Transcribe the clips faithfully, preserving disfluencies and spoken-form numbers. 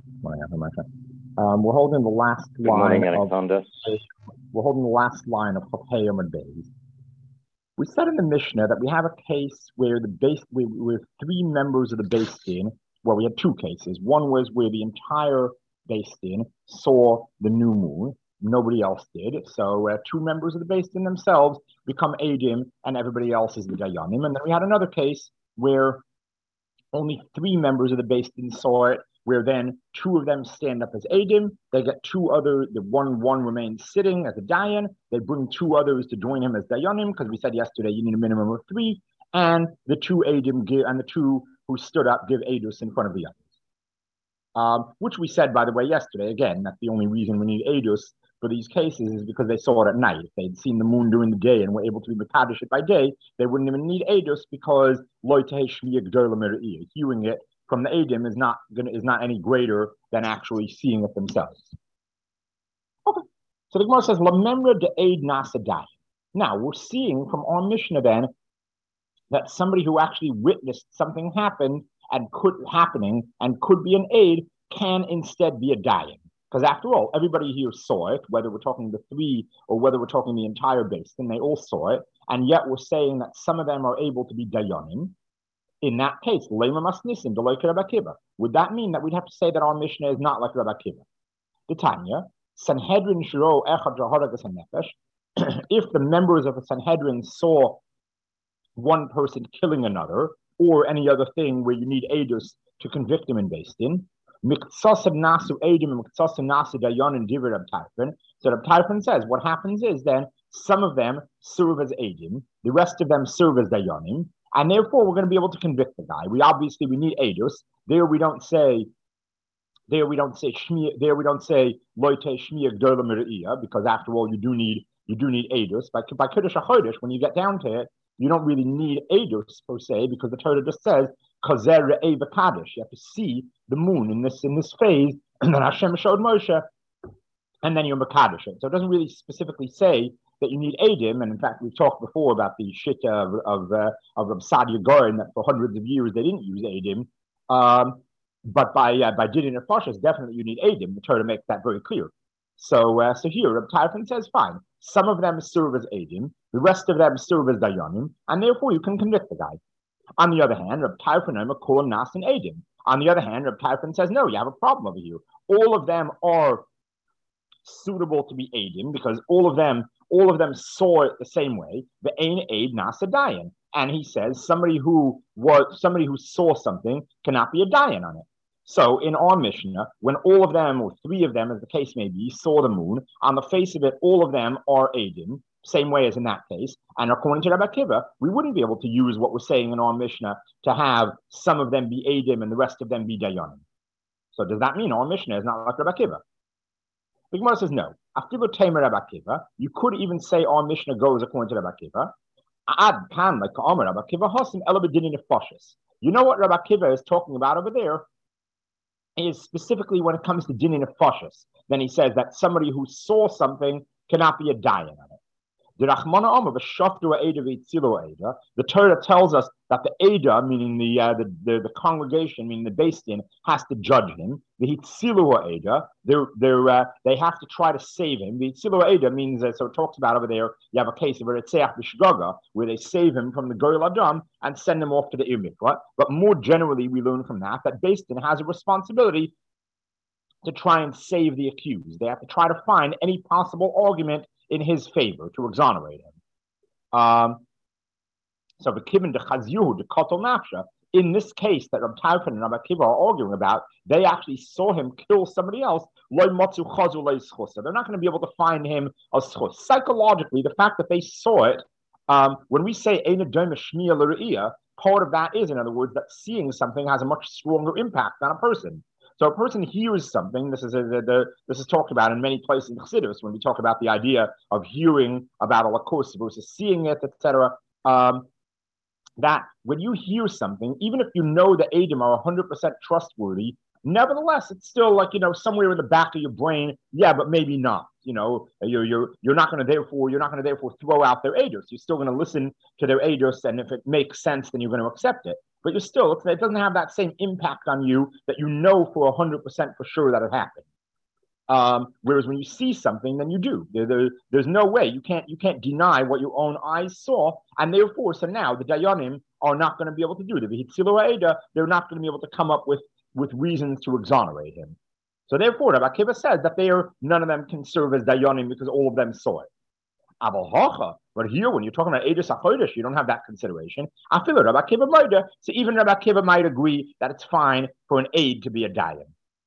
Morning, Alhamdulillah. Um, we're holding the last Good line morning, of Alexander. we're holding the last line of Chafayim and Beis. We said in the Mishnah that we have a case where the base we with three members of the Beis Din. Well, we had two cases. One was where the entire Beis Din saw the new moon. Nobody else did. So uh, two members of the Beis Din themselves become Adim, and everybody else is the Dayanim. And then we had another case where only three members of the Beis Din saw it, where then two of them stand up as Adim. They get two other, the one one remains sitting as a Dayan. They bring two others to join him as Dayanim, because we said yesterday you need a minimum of three. And the two Adim give, and the two who stood up give Adus in front of the others. Um, which we said, by the way, yesterday. Again, that's the only reason we need Adus for these cases is because they saw it at night. If they'd seen the moon during the day and were able to be Makadish it by day, they wouldn't even need Adus because hearing it from the Adim is not gonna is not any greater than actually seeing it themselves. Okay. So the Gemara says, Lamemra de Aid Nasadai. Now we're seeing from our Mishnah then that somebody who actually witnessed something happen and could happening and could be an aid can instead be a dayan. Because after all, everybody here saw it, whether we're talking the three or whether we're talking the entire base, and they all saw it, and yet we're saying that some of them are able to be dayanim. In that case, lema masnisim deloy Rabbi Akiva. Would that mean that we'd have to say that our Mishnah is not like Rabbi Akiva? The Tanya, Sanhedrin shiro echad jaharagas hanefesh. If the members of the Sanhedrin saw one person killing another, or any other thing where you need Adus to convict him in Beis Din. So Reb Tarfon says, what happens is then some of them serve as Adim, the rest of them serve as Dayanim, and therefore we're going to be able to convict the guy. We obviously we need Adus. There we don't say there we don't say Shmi, there we don't say Loite Shmiya Gdola Miriyah, because after all you do need you do need Adus. But by Kiddush HaChodesh, when you get down to it, you don't really need Adus per se, because the Torah just says Kazer Re'eh V'Kadosh. You have to see the moon in this in this phase, and then Hashem showed Moshe, and then you're Makadosh. So it doesn't really specifically say that you need Adim, and in fact we've talked before about the shit of of uh, of Sadia Gorin that for hundreds of years they didn't use Adim. Um, but by uh, by Gideon and Pashas, definitely you need Adim. The Torah makes that very clear. So uh, so here, Reb Tarfon says, fine. Some of them serve as Adim, the rest of them serve as Dayanim, and therefore you can convict the guy. On the other hand, Reb Tarfon are called Nas and Adim. On the other hand, Reb Tarfon says, no, you have a problem over here. All of them are suitable to be Adim because all of them all of them saw it the same way. The Ein Aid Nas a Dayan. And he says somebody who was somebody who saw something cannot be a Dayan on it. So in our Mishnah, when all of them, or three of them, as the case may be, saw the moon, on the face of it, all of them are Adim, same way as in that case. And according to Rabbi Akiva, we wouldn't be able to use what we're saying in our Mishnah to have some of them be Adim and the rest of them be Dayanim. So does that mean our Mishnah is not like Rabbi Akiva? The Gemara says no. Afilu Tamer Rabbi Akiva. You could even say our Mishnah goes according to Rabbi Akiva. Ad kan like Ka'amar Rabbi Akiva Hasim Elabedinin Nefashis. You know what Rabbi Akiva is talking about over there is specifically when it comes to Dinin Nefashis. Then he says that somebody who saw something cannot be a dayan on it. The Torah tells us that the Ada, meaning the, uh, the, the the congregation, meaning the Beis Din, has to judge him. The Hitzilu Ada, they're, they're, uh, they have to try to save him. The Hitzilu Ada means, uh, so it talks about over there, you have a case of Eretzeach B'Shgaga, where they save him from the Goyal Adam and send him off to the Ir Mikvah. But more generally, we learn from that that Beis Din has a responsibility to try and save the accused. They have to try to find any possible argument in his favor to exonerate him. Um, so the Kibin de Chazyuhu de Kotel Nafsha, in this case that Reb Tarfon and Rabbi Akiva are arguing about, they actually saw him kill somebody else. So they're not going to be able to find him a schus. Psychologically, the fact that they saw it, um, when we say part of that is, in other words, that seeing something has a much stronger impact on a person. So a person hears something. This is a, the, the this is talked about in many places in Chassidus when we talk about the idea of hearing about a lakos versus seeing it, et cetera. Um, that when you hear something, even if you know the Adim are one hundred percent trustworthy, Nevertheless, it's still like, you know, somewhere in the back of your brain, yeah, but maybe not. You know, you're you're you're not going to therefore you're not going to therefore throw out their edus. You're still going to listen to their edus, and if it makes sense, then you're going to accept it. But you're still it doesn't have that same impact on you that you know for a hundred percent for sure that it happened. Um, whereas when you see something, then you do. There, there, there's no way you can't you can't deny what your own eyes saw, and therefore, so now the dayanim are not going to be able to do the v'hitzilu eda. They're not going to be able to come up with with reasons to exonerate him. So therefore, Rabbi Akiva says that they are none of them can serve as dayanim because all of them saw it. But here, when you're talking about edus hachodesh, you don't have that consideration. I feel it. Rabbi Akiva might, so even Rabbi Akiva might agree that it's fine for an aid to be a dayan.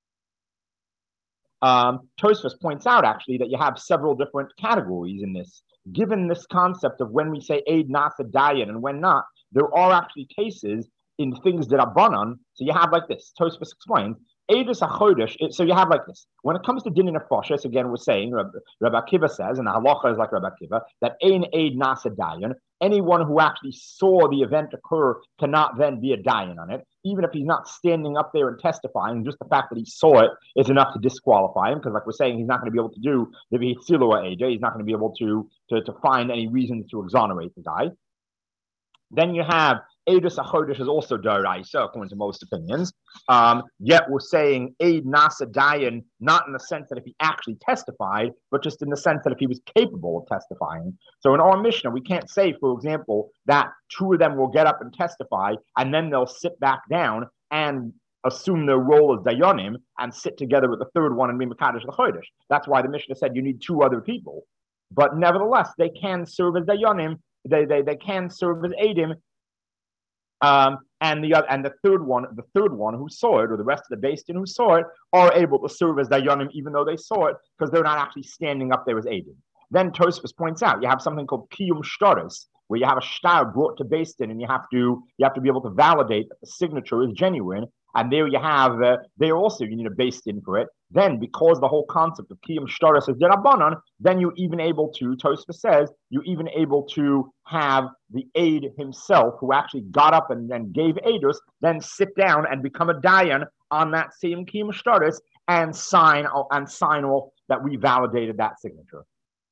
Um, Tosfos points out actually that you have several different categories in this. Given this concept of when we say aid nasa dayan and when not, there are actually cases in things that are banan. So you have like this. Tosfos explains edus hachodesh. So you have like this. When it comes to din nefashos, again we're saying Rabbi, Rabbi Akiva says, and the halacha is like Rabbi Akiva, that ein aid nasa dayan. Anyone who actually saw the event occur cannot then be a dayan on it, even if he's not standing up there and testifying. Just the fact that he saw it is enough to disqualify him, because like we're saying, he's not going to be able to do the v'hitzilu eda. He's not going to be able to, to, to find any reasons to exonerate the guy. Then you have edus hachodesh is also d'oraisa, according to most opinions. Um, yet we're saying aid nasa dayan, not in the sense that if he actually testified, but just in the sense that if he was capable of testifying. So in our Mishnah, we can't say, for example, that two of them will get up and testify, and then they'll sit back down and assume their role as dayanim and sit together with the third one and be mekadosh l'chodesh. That's why the Mishnah said you need two other people. But nevertheless, they can serve as dayanim. They, they they can serve as edim, um, and the other and the third one, the third one who saw it, or the rest of the Beis Din who saw it, are able to serve as dayanim even though they saw it, because they're not actually standing up there as edim. Then Tosfos points out you have something called kiyum shtaris, where you have a shtar brought to Beis Din, and you have to you have to be able to validate that the signature is genuine. And there you have, uh, there also you need a Beis Din for it. Then, because the whole concept of kiyum shtaris is derabanan, then you're even able to, Tosfos says, you're even able to have the aid himself, who actually got up and then gave edus, then sit down and become a dayan on that same kiyum shtaris and sign and sign off that we validated that signature.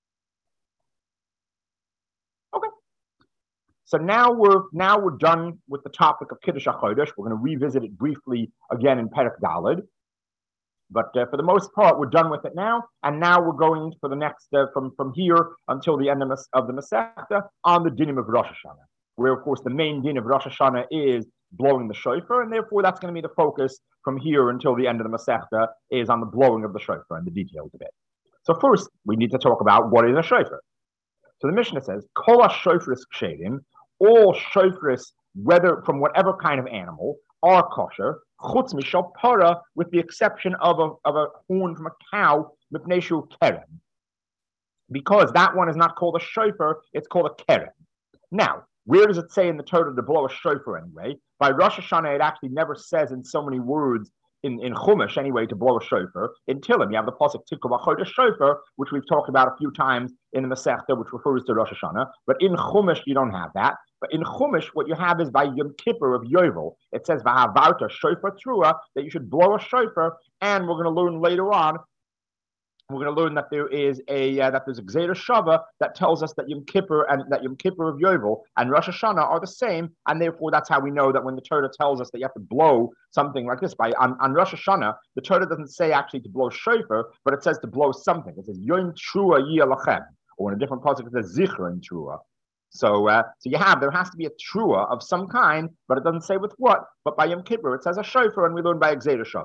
Okay. So now we're now we're done with the topic of Kiddush HaChodesh. We're going to revisit it briefly again in Perek Daled, but uh, for the most part, we're done with it now. And now we're going for the next uh, from from here until the end of, of the Masechta on the dinim of Rosh Hashanah, where of course the main din of Rosh Hashanah is blowing the shofar, and therefore that's going to be the focus from here until the end of the Masechta is on the blowing of the shofar and the details of it. So first, we need to talk about what is a shofar. So the Mishnah says, Kol ha-shofris ksherim, all shofris, whether from whatever kind of animal, are kosher, chutz mishal para, with the exception of a, of a horn from a cow, mipnei shu keren. Because that one is not called a shofar, it's called a keren. Now, where does it say in the Torah to blow a shofar anyway? By Rosh Hashanah, it actually never says in so many words, in, in Chumash anyway, to blow a shofar. In Tehillim, you have the pasuk Tikva Chodesh shofar, which we've talked about a few times in the Masechta, which refers to Rosh Hashanah. But in Chumash, you don't have that. But in Chumash, what you have is by Yom Kippur of Yovel. It says V'havarta shofar trua, that you should blow a shofar, and we're going to learn later on. We're going to learn that there is a uh, that there's a Gzeira Shava that tells us that Yom Kippur and that Yom Kippur of Yovel and Rosh Hashanah are the same, and therefore that's how we know that when the Torah tells us that you have to blow something like this by on, on Rosh Hashanah, the Torah doesn't say actually to blow shofar, but it says to blow something. It says Yom Trua Yia Lachem, or in a different pasuk it says Zichron Trua. So, uh, so you have there has to be a trua of some kind, but it doesn't say with what. But by Yom Kippur it says a shofar, and we learn by a Gzeira Shava.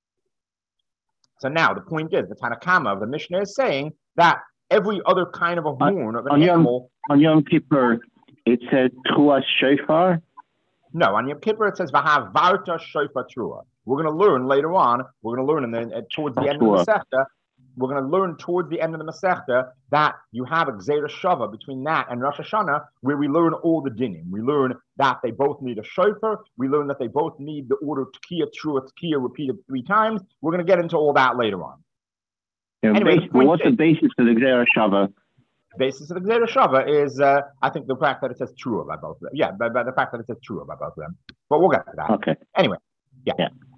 So now the point is, the Tanakama of the Mishnah is saying that every other kind of a horn of an on animal. Yom, on Yom Kippur, it said Trua Shofar. No, on Yom Kippur it says V'havarta Shofar Trua. We're going to learn later on. We're going to learn in the, uh, towards the end of the Masechta. We're going to learn towards the end of the Masechta that you have a Gzeira Shava between that and Rosh Hashanah, where we learn all the dinim. We learn that they both need a shofar. We learn that they both need the order Tkiya, Trua, Tkiya repeated three times. We're going to get into all that later on. Yeah, anyway, bas- what's is, the basis of the Gzeira Shava? Basis of the Gzeira Shava is, uh, I think, the fact that it says Trua by both of them. Yeah, by, by the fact that it says Trua by both of them. But we'll get to that. Okay. Anyway, yeah. yeah.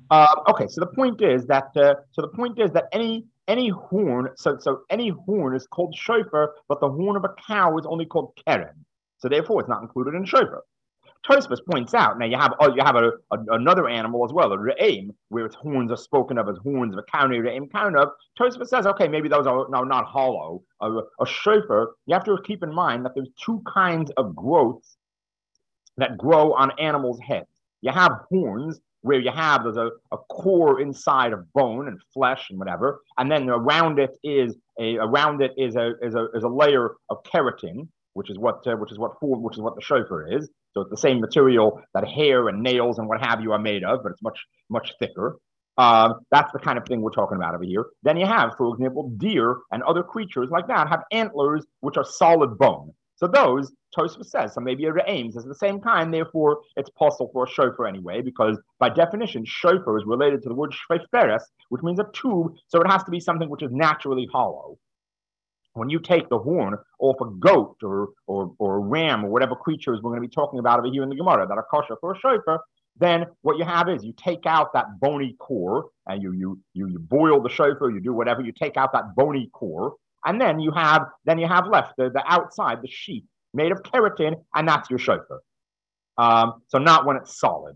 Uh, okay, so the point is that uh, so the point is that any any horn, so so any horn is called shofar, but the horn of a cow is only called keren. So therefore, it's not included in shofar. Tosfos points out now you have oh, you have a, a, another animal as well, a re'im, where its horns are spoken of as horns of a cow, re'im kind of. Tosfos says, okay, maybe those are no, not hollow. A, a shofar, you have to keep in mind that there's two kinds of growths that grow on animals' heads. You have horns where you have there's a, a core inside of bone and flesh and whatever, and then around it is a around it is a is a is a layer of keratin, which is what uh, which is what which is what the shofar is. So it's the same material that hair and nails and what have you are made of, but it's much much thicker. Um, that's the kind of thing we're talking about over here. Then you have, for example, deer and other creatures like that have antlers which are solid bone. So those, Tosfos says, so maybe a re'aim is the same kind, therefore it's possible for a shofar anyway, because by definition, shofar is related to the word shveferes, which means a tube, so it has to be something which is naturally hollow. When you take the horn off a goat or, or, or a ram or whatever creatures we're going to be talking about over here in the Gemara that are kosher for a shofar, then what you have is you take out that bony core and you, you, you, you boil the shofar, you do whatever, you take out that bony core, and then you have then you have left the, the outside, the sheath made of keratin, and that's your shofar. Um, so not when it's solid.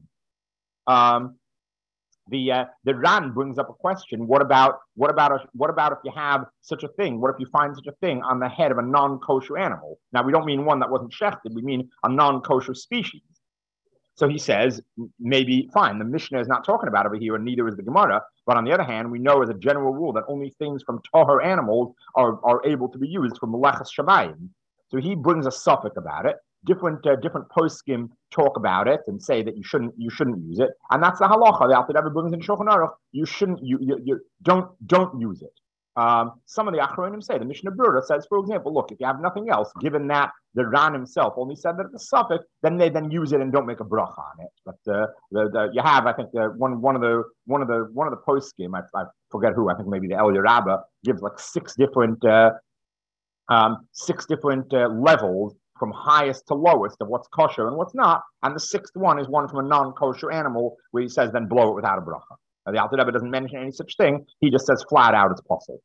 Um, the uh, the Ran brings up a question. What about what about a, what about if you have such a thing? What if you find such a thing on the head of a non-kosher animal? Now we don't mean one that wasn't shechted. We mean a non-kosher species. So he says, maybe, fine, the Mishnah is not talking about it over here, and neither is the Gemara. But on the other hand, we know as a general rule that only things from Tahor animals are, are able to be used for Melechas Shamayim. So he brings a suffix about it. Different uh, different poskim talk about it and say that you shouldn't you shouldn't use it, and that's the halacha. The Alter Rebbe brings in Shulchan Aruch. You shouldn't you, you, you don't don't use it. Um, some of the Achronim say, the Mishnah Berurah says, for example, look, if you have nothing else, given that the Ran himself only said that it's a suffix, then they then use it and don't make a bracha on it. But uh, the, the, you have, I think, uh, one one of the one of the one of the poskim, I, I forget who, I think maybe the Eliyah Rabbah gives like six different uh, um, six different uh, levels from highest to lowest of what's kosher and what's not, and the sixth one is one from a non-kosher animal where he says then blow it without a bracha. Now, the Alter Rebbe doesn't mention any such thing. He just says flat out it's possible.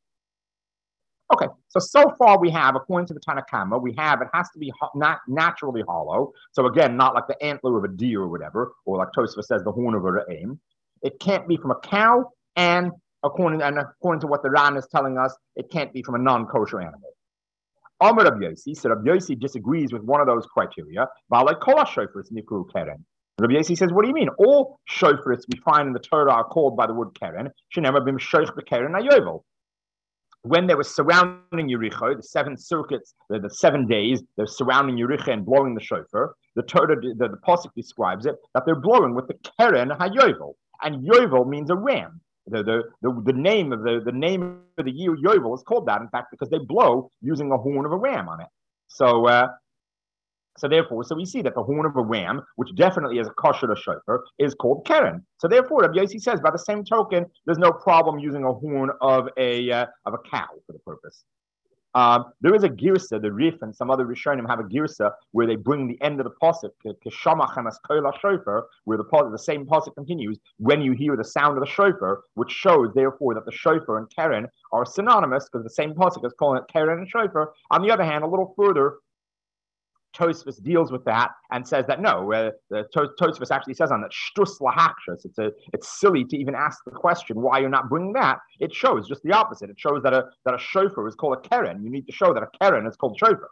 Okay, so so far we have, according to the Tanna Kamma, we have it has to be ho- not naturally hollow. So again, not like the antler of a deer or whatever, or like Tosfos says, the horn of a re'im. It can't be from a cow, and according and according to what the Ran is telling us, it can't be from a non-kosher animal. Amar Rabbi Yossi, so Rabbi Yossi disagrees with one of those criteria. Rabbi Yossi says, what do you mean? All shofars we find in the Torah are called by the word keren. Shenever bim shoich b'keren ayovel. When they were surrounding Yericho, the seven circuits, the, the seven days, they're surrounding Yericho and blowing the shofar. The Torah, the, the, the Pasuk describes it, that they're blowing with the keren hayovel. And yovel means a ram. The, the, the, the name of the, the name of the year yovel is called that, in fact, because they blow using a horn of a ram on it. So, uh, So therefore, so we see that the horn of a ram, which definitely is a kosher shofar, is called keren. So therefore, Rabbi Yossi says, by the same token, there's no problem using a horn of a uh, of a cow for the purpose. Um, there is a girsa, the Rif and some other Rishonim have a girsa where they bring the end of the pasuk, keshamachem as kola shofar, where the the same pasuk continues when you hear the sound of the shofar, which shows therefore that the shofar and keren are synonymous because the same pasuk is calling it keren and shofar. On the other hand, a little further, Tosfos deals with that and says that no, uh, the Tosfos actually says on that shtus lahakshus. It's a, it's silly to even ask the question why you're not bringing that. It shows just the opposite. It shows that a that a shofar is called a keren. You need to show that a keren is called shofar.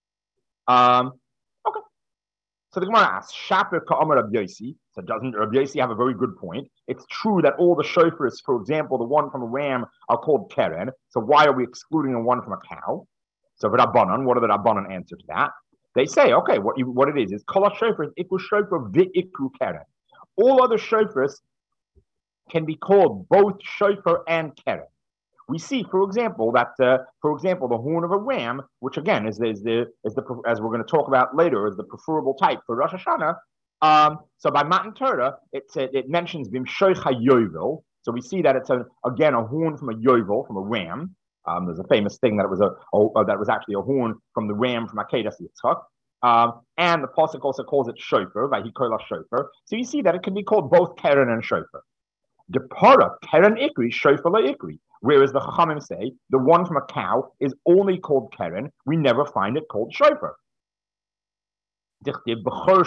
Um, okay. So the Gemara asks, Shaper ka'amar Rabbi Yossi. So doesn't Rabbi Yossi have a very good point? It's true that all the shofars, for example, the one from a ram, are called keren. So why are we excluding the one from a cow? So Rabbanan, what are the Rabbanan answer to that? They say, okay, what you, what it is is kol shofar iku shofar v'iku keren. All other shofars can be called both shofar and keren. We see, for example, that uh, for example, the horn of a ram, which again is, is the is the as we're going to talk about later, is the preferable type for Rosh Hashanah. Um, so by Matan Torah, it it mentions bim shoich hayovel. So we see that it's a, again a horn from a yovel, from a ram. Um, there's a famous thing that it was a, a that was actually a horn from the ram from Akedas Yitzchak. Um, and the pasuk also calls it shofar, by Hikola shofar. So you see that it can be called both keren and shofar. The para keren ikri shofar la ikri. Whereas the Chachamim say the one from a cow is only called keren, we never find it called shofar. As the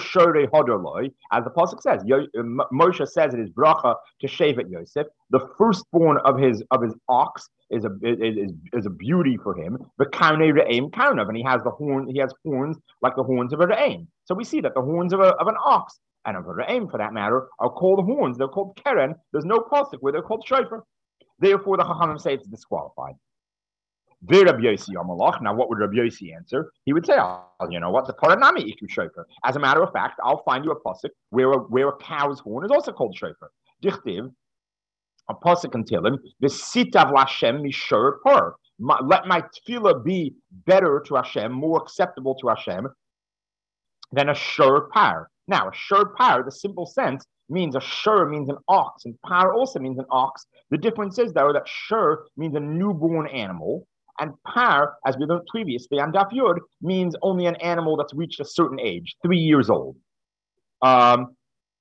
pasuk says, Moshe says in his bracha to Shevet Yosef, the firstborn of his of his ox is a is, is a beauty for him. The kaune re'im kaunav, and he has the horn, he has horns like the horns of a re'im. So we see that the horns of a, of an ox and of a re'im, for that matter, are called horns. They're called keren. There's no pasuk where they're called shofar. Therefore, the Chachamim say it's disqualified. Now, what would Rabbi Yossi answer? He would say, oh, you know what, the paranami iku shofar. As a matter of fact, I'll find you a pasuk where a, where a cow's horn is also called shofar. Dichtiv, a pasuk can tell him, v'sitav l'Hashem mishor par. Let my tefillah be better to Hashem, more acceptable to Hashem than a shur par. Now, a shur par, the simple sense, means a shur means an ox, and par also means an ox. The difference is, though, that shur means a newborn animal, and par, as we learned previously on Daf Yud, means only an animal that's reached a certain age, three years old. Um,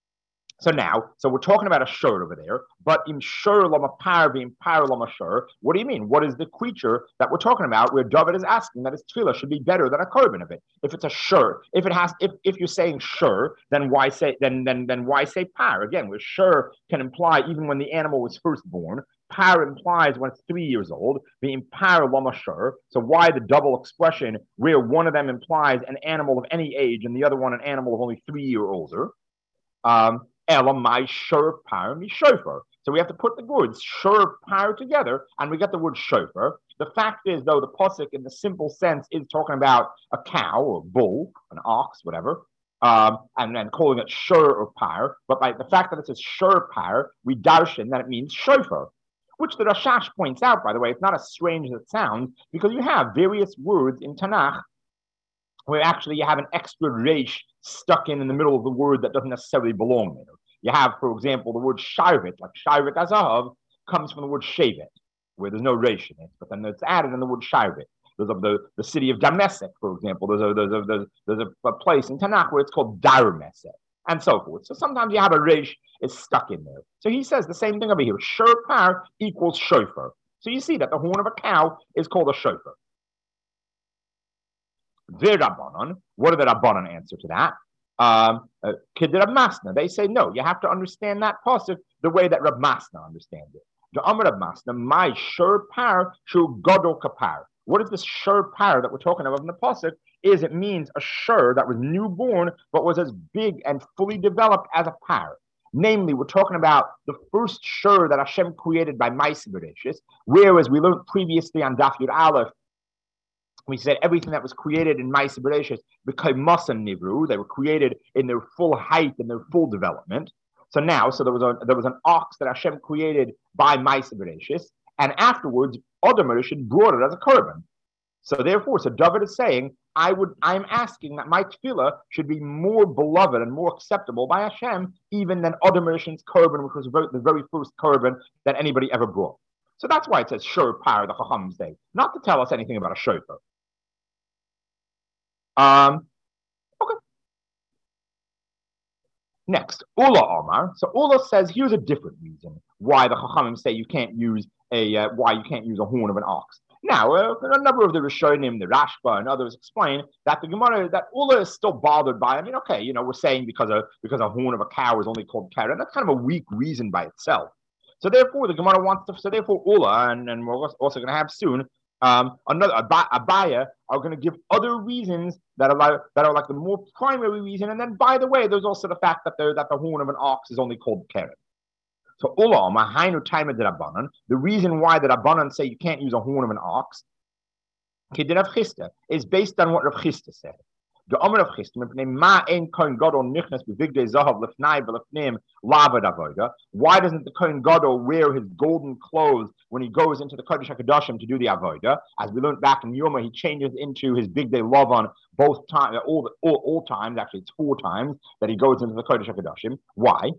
so now, so we're talking about a shur over there, but in shur lama par being par lama shur, what do you mean? What is the creature that we're talking about where David is asking that his tefillah should be better than a korban of it? If it's a shur, if it has, if, if you're saying shur, then why say then then then why say par? Again, where shur can imply even when the animal was first born. Par implies when it's three years old, being par lama shur. So why the double expression where one of them implies an animal of any age and the other one an animal of only three year older? Um, Ela my shur par mi shofar. So we have to put the words shur par together, and we get the word shofar. The fact is, though, the pasuk in the simple sense is talking about a cow or a bull, an ox, whatever, um, and then calling it shur or par. But by the fact that it says shur par, we darshan that it means shofar. Which the Rashash points out, by the way, it's not as strange as it sounds, because you have various words in Tanakh where actually you have an extra resh stuck in in the middle of the word that doesn't necessarily belong there. You have, for example, the word sharvit, like sharvit azahav, comes from the word shevet, where there's no resh in it, but then it's added in the word sharvit. There's a, the, the city of Damascus, for example. There's a, there's a, there's, there's a, a place in Tanakh where it's called Darmesek, and so forth. So sometimes you have a resh is stuck in there. So he says the same thing over here. Shur par equals shofar. So you see that the horn of a cow is called a shofar. The Rabbanon, what did the Rabbanon answer to that? Um, uh, Rab Masna, they say no. You have to understand that pasuk the way that Rab Masna understands it. The Amar Rab Masna, my shur par shu gadol kapar. What is this shur par that we're talking about in the pasuk? Is it means a shur that was newborn but was as big and fully developed as a par. Namely, we're talking about the first shur that Hashem created by Ma'aseh Bereshis, whereas we learned previously on Daf Yud Aleph, we said everything that was created in Ma'aseh Bereshis became Masam Nivru. They were created in their full height and their full development. So now, so there was a there was an ox that Hashem created by Ma'aseh Bereshis, and afterwards, Adam Rishon brought it as a korban. So therefore, so David is saying, I would, I'm asking that my tefillah should be more beloved and more acceptable by Hashem, even than Adam Rishon's korban, which was the very first korban that anybody ever brought. So that's why it says shur par, the Chachamim say, not to tell us anything about a shofar. Um, okay. Next, Ula Omar. So Ula says, here's a different reason why the Chachamim say you can't use a uh, why you can't use a horn of an ox. Now, uh, a number of the Rishonim, the Rashba, and others explain that the Gemara, that Ula is still bothered by. I mean, okay, you know, we're saying because a because a horn of a cow is only called keren. That's kind of a weak reason by itself. So therefore, the Gemara wants to. So therefore, Ula, and, and we're also going to have soon um, another Abaya are going to give other reasons that are that are like the more primary reason. And then, by the way, there's also the fact that the that the horn of an ox is only called keren. So Ula, Mahainu Taima de Rabbanan, the reason why the Rabbanan say you can't use a horn of an ox, Rav Chisda, is based on what Rav Chisda said. The Amar Rav Chisda, Ma ein Kohen Gadol nichnas b'vigdei zahav lefnai v'lefnim lavad avoda. Why doesn't the Kohen Gadol wear his golden clothes when he goes into the Kodesh HaKadoshim to do the avoda? As we learned back in Yoma, he changes into his bigdei lavan both times, all, all all times. Actually, it's four times that he goes into the Kodesh HaKadoshim. Why?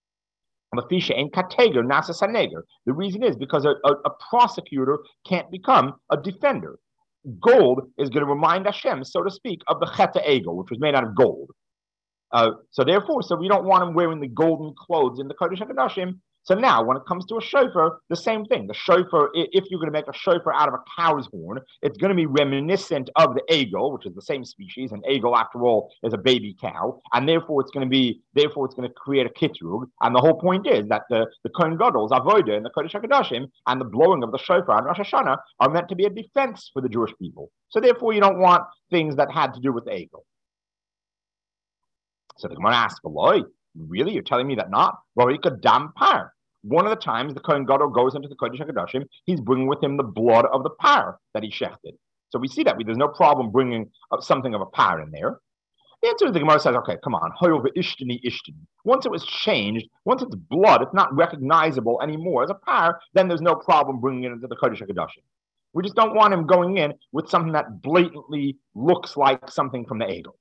The reason is because a, a, a prosecutor can't become a defender. Gold is going to remind Hashem, so to speak, of the Cheta Egel, which was made out of gold. Uh, so therefore, so we don't want him wearing the golden clothes in the Kodesh HaKadoshim So now, when it comes to a shofar, the same thing. The shofar, if you're going to make a shofar out of a cow's horn, it's going to be reminiscent of the egel, which is the same species. And egel, after all, is a baby cow, and therefore it's going to be, therefore it's going to create a kitrug. And the whole point is that the the Kohen Gadol's avodah and the Kodesh HaKadoshim and the blowing of the shofar on Rosh Hashanah are meant to be a defense for the Jewish people. So therefore, you don't want things that had to do with the egel. So the Gemara asks, "Eloi, really? You're telling me that not? Well, he could dam par." One of the times the Kohen Gadol goes into the Kodesh HaKadoshim, he's bringing with him the blood of the par that he shechted. So we see that there's no problem bringing something of a par in there. The answer is the Gemara says, okay, come on. Once it was changed, once it's blood, it's not recognizable anymore as a par, then there's no problem bringing it into the Kodesh HaKadoshim. We just don't want him going in with something that blatantly looks like something from the egel.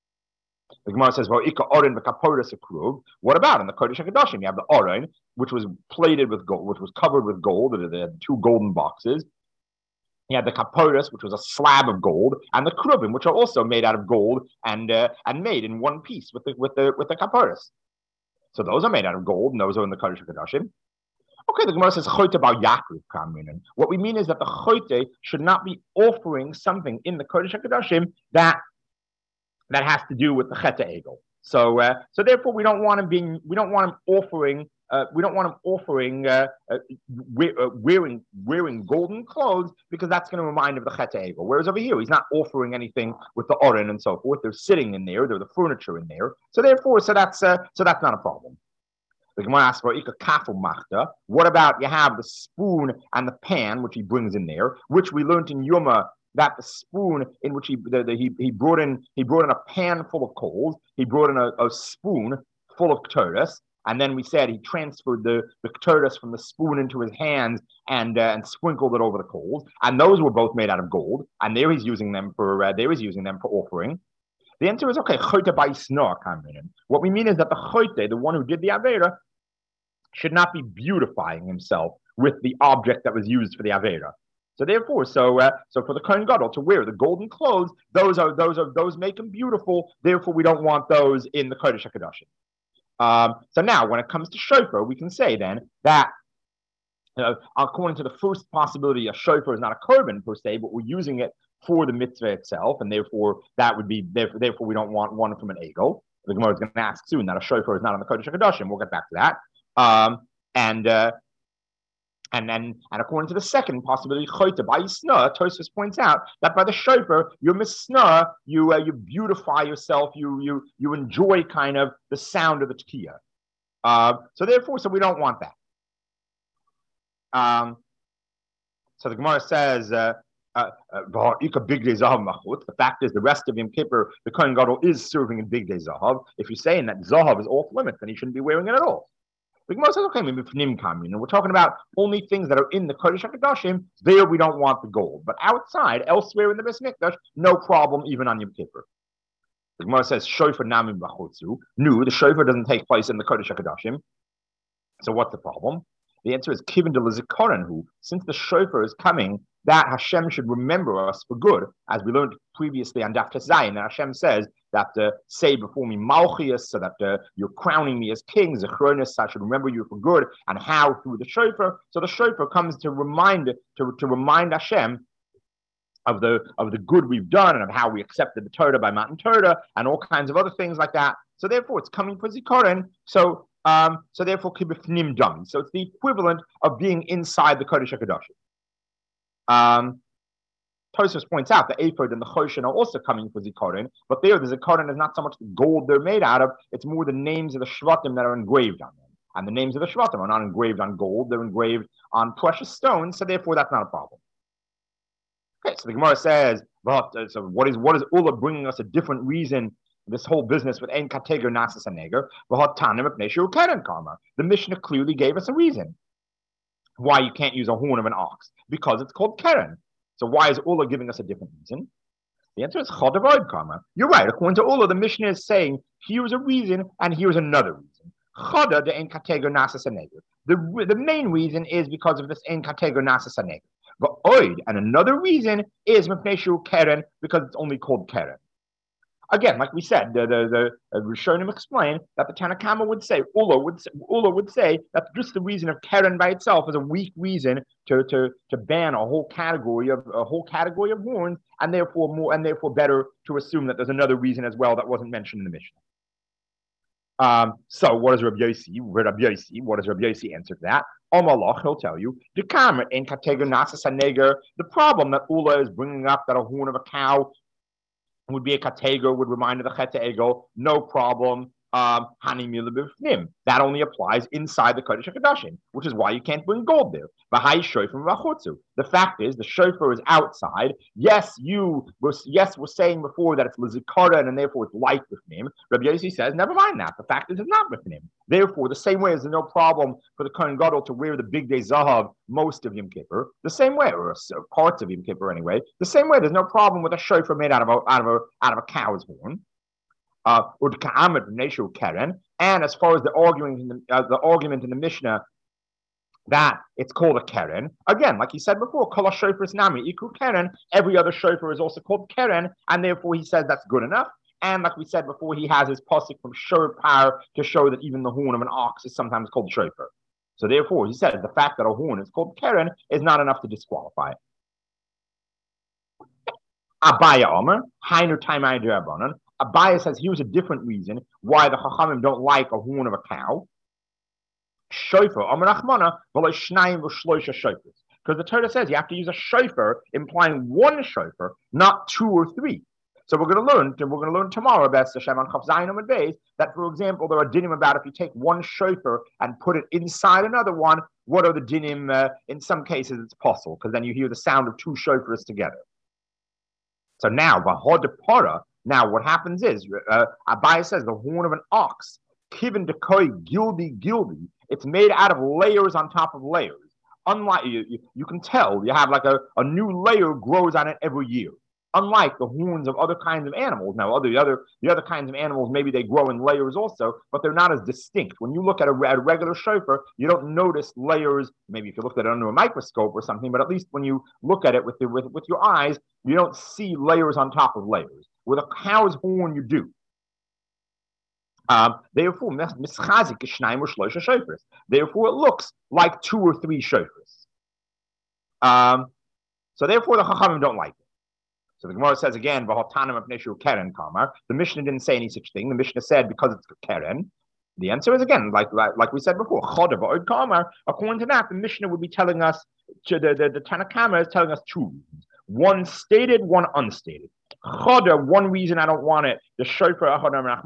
The Gemara says, well, Ika Oren v'kaporas akruv. What about in the Kodesh HaKadoshim? You have the Oren, which was plated with gold, which was covered with gold. They had two golden boxes. You had the kaporas, which was a slab of gold, and the kruvim, which are also made out of gold and uh, and made in one piece with the with the with the kaporas. So those are made out of gold, and those are in the Kodesh HaKadoshim. Okay, the Gemara says chote about Yaakov kaminin. What we mean is that the chote should not be offering something in the Kodesh HaKadoshim that that has to do with the cheta egel. So, uh, so therefore, we don't want him being, we don't want him offering, uh, we don't want him offering uh, uh, wearing wearing golden clothes because that's going to remind him of the cheta egel. Whereas over here, he's not offering anything with the oren and so forth. They're sitting in there, they're the furniture in there. So therefore, so that's uh, so that's not a problem. The Gemara asks for ika kafel machta. What about you have the spoon and the pan which he brings in there, which we learned in Yoma, that the spoon in which he the, the, he he brought in he brought in a pan full of coals, he brought in a, a spoon full of ketores, and then we said he transferred the the ketores from the spoon into his hands and uh, and sprinkled it over the coals, and those were both made out of gold, and there he's using them for uh, there he's using them for offering. The answer is okay. Chote by snor kaminin. What we mean is that the chote, the one who did the avera, should not be beautifying himself with the object that was used for the avera. So therefore, so uh, so for the Kohen Gadol to wear the golden clothes, those are those are those make him beautiful. Therefore, we don't want those in the Kodesh HaKadoshim. Um, so now, when it comes to shofar, we can say then that uh, according to the first possibility, a shofar is not a korban per se, but we're using it for the mitzvah itself, and therefore that would be therefore, therefore we don't want one from an egel. The Gemara is going to ask soon that a shofar is not on the Kodesh HaKadoshim. We'll get back to that. Um, and uh, And then, and according to the second possibility, choyte by snah, Tosfos points out that by the shofar, you misnah, you uh, you beautify yourself, you you you enjoy kind of the sound of the tekiah. Uh, so therefore, so we don't want that. Um, so the Gemara says, uh, uh, uh, the fact is, the rest of Yom Kippur, the Kohen Gadol is serving in big day zahav. If you're saying that zahav is off limits, then he shouldn't be wearing it at all. The Gemara says, okay, maybe fnim kamin, and we're talking about only things that are in the Kodesh HaKadoshim. There we don't want the gold, but outside, elsewhere in the Beis Mikdash, no problem, even on Yom Kippur. The Gemara says, shofar namim b'chutzu. No, the shofar doesn't take place in the Kodesh HaKadoshim. So what's the problem? The answer is kivin de l'zikaron, who, since the shofar is coming, that Hashem should remember us for good, as we learned previously on Daf Tes Zayin, that Hashem says that uh, say before me Malchias, so that uh, you're crowning me as king, Zechronis, I should remember you for good, and how through the shofar. So the shofar comes to remind to, to remind Hashem of the of the good we've done and of how we accepted the Torah by Matan Torah and all kinds of other things like that. So therefore, it's coming for Zikaron. So um, so therefore, kibifnim dam. So it's the equivalent of being inside the Kodesh HaKadoshim. Um, Tosfos points out the ephod and the choshen are also coming for zikaron, but there the zikaron is not so much the gold they're made out of; it's more the names of the shvatim that are engraved on them. And the names of the shvatim are not engraved on gold; they're engraved on precious stones. So therefore, that's not a problem. Okay, so the Gemara says, "But so what is what is Ula bringing us a different reason?" This whole business with ein kateger nasas aneger, karma. The Mishnah clearly gave us a reason why you can't use a horn of an ox, because it's called keren. So why is Ula giving us a different reason? The answer is chad avoid karma. You're right. According to Ula, the Mishnah is saying here's a reason and here's another reason. Chada de ein kateger nasas aneger. The the main reason is because of this ein kateger nasas aneger. But oid, and another reason is mepnei shu keren, because it's only called keren. Again, like we said, the the, the uh, Rishonim explain that the Tanakama would say, Ula would say, Ula would say that just the reason of Keren by itself is a weak reason to to to ban a whole category of a whole category of horns, and therefore more and therefore better to assume that there's another reason as well that wasn't mentioned in the Mishnah. Um, so what does Rabbi Yossi, Rabbi Yossi, what does Rabbi Yossi answer to that? Omalach, he'll tell you, the problem that Ula is bringing up, that a horn of a cow would be a katego, would remind of the chet egel, no problem. Um, that only applies inside the Kodesh HaKodashim, which is why you can't bring gold there. The fact is, the shofar is outside. Yes, you were, yes, we're saying before that it's lizikara and therefore it's light with him. Rabbi Yossi says, never mind that. The fact is, it's not with him. Therefore, the same way as there's no problem for the Kohen Gadol to wear the big day zahav most of Yom Kippur, the same way, or parts of Yom Kippur anyway, the same way there's no problem with a shofar made out of a, out of a, out of a cow's horn. Uh, and as far as the argument in the, uh, the argument in the Mishnah that it's called a keren, again, like he said before, kol shofar is nami iku keren. Every other shofar is also called keren, and therefore he says that's good enough. And like we said before, he has his pasuk from shor par to show that even the horn of an ox is sometimes called shofar. So therefore, he says the fact that a horn is called keren is not enough to disqualify it. Abaya Omer, Hainu Taimai Derabanan. Abaya says here's a different reason why the Chachamim don't like a horn of a cow. Shofar, Omer Achmana, v'lo shnayim v'shloisha shofars. Because the Torah says you have to use a shofar, implying one shofar, not two or three. So we're going to learn, we're going to learn tomorrow about Hashem on Chaf Zayin Amud Beis that, for example, there are dinim about if you take one shofar and put it inside another one, what are the dinim? Uh, in some cases, it's possible because then you hear the sound of two shofars together. So now, v'hod para. Now, what happens is, uh, Abaya says the horn of an ox, kivin dekoi gildi gildi, it's made out of layers on top of layers. Unlike, you, you, you can tell, you have like a, a new layer grows on it every year. Unlike the horns of other kinds of animals. Now, other, the, other, the other kinds of animals, maybe they grow in layers also, but they're not as distinct. When you look at a, at a regular shofar, you don't notice layers, maybe if you looked at it under a microscope or something, but at least when you look at it with, the, with, with your eyes, you don't see layers on top of layers. With a cow's horn, you do. Um, therefore, therefore, it looks like two or three shofars. Um, so therefore, the Chachamim don't like it. So the Gemara says again, the Mishnah didn't say any such thing. The Mishnah said because it's keren. The answer is again, like like, like we said before, according to that, the Mishnah would be telling us, to the, the, the Tanakama is telling us two reasons. One stated, one unstated. Choda, one reason I don't want it, the shofar,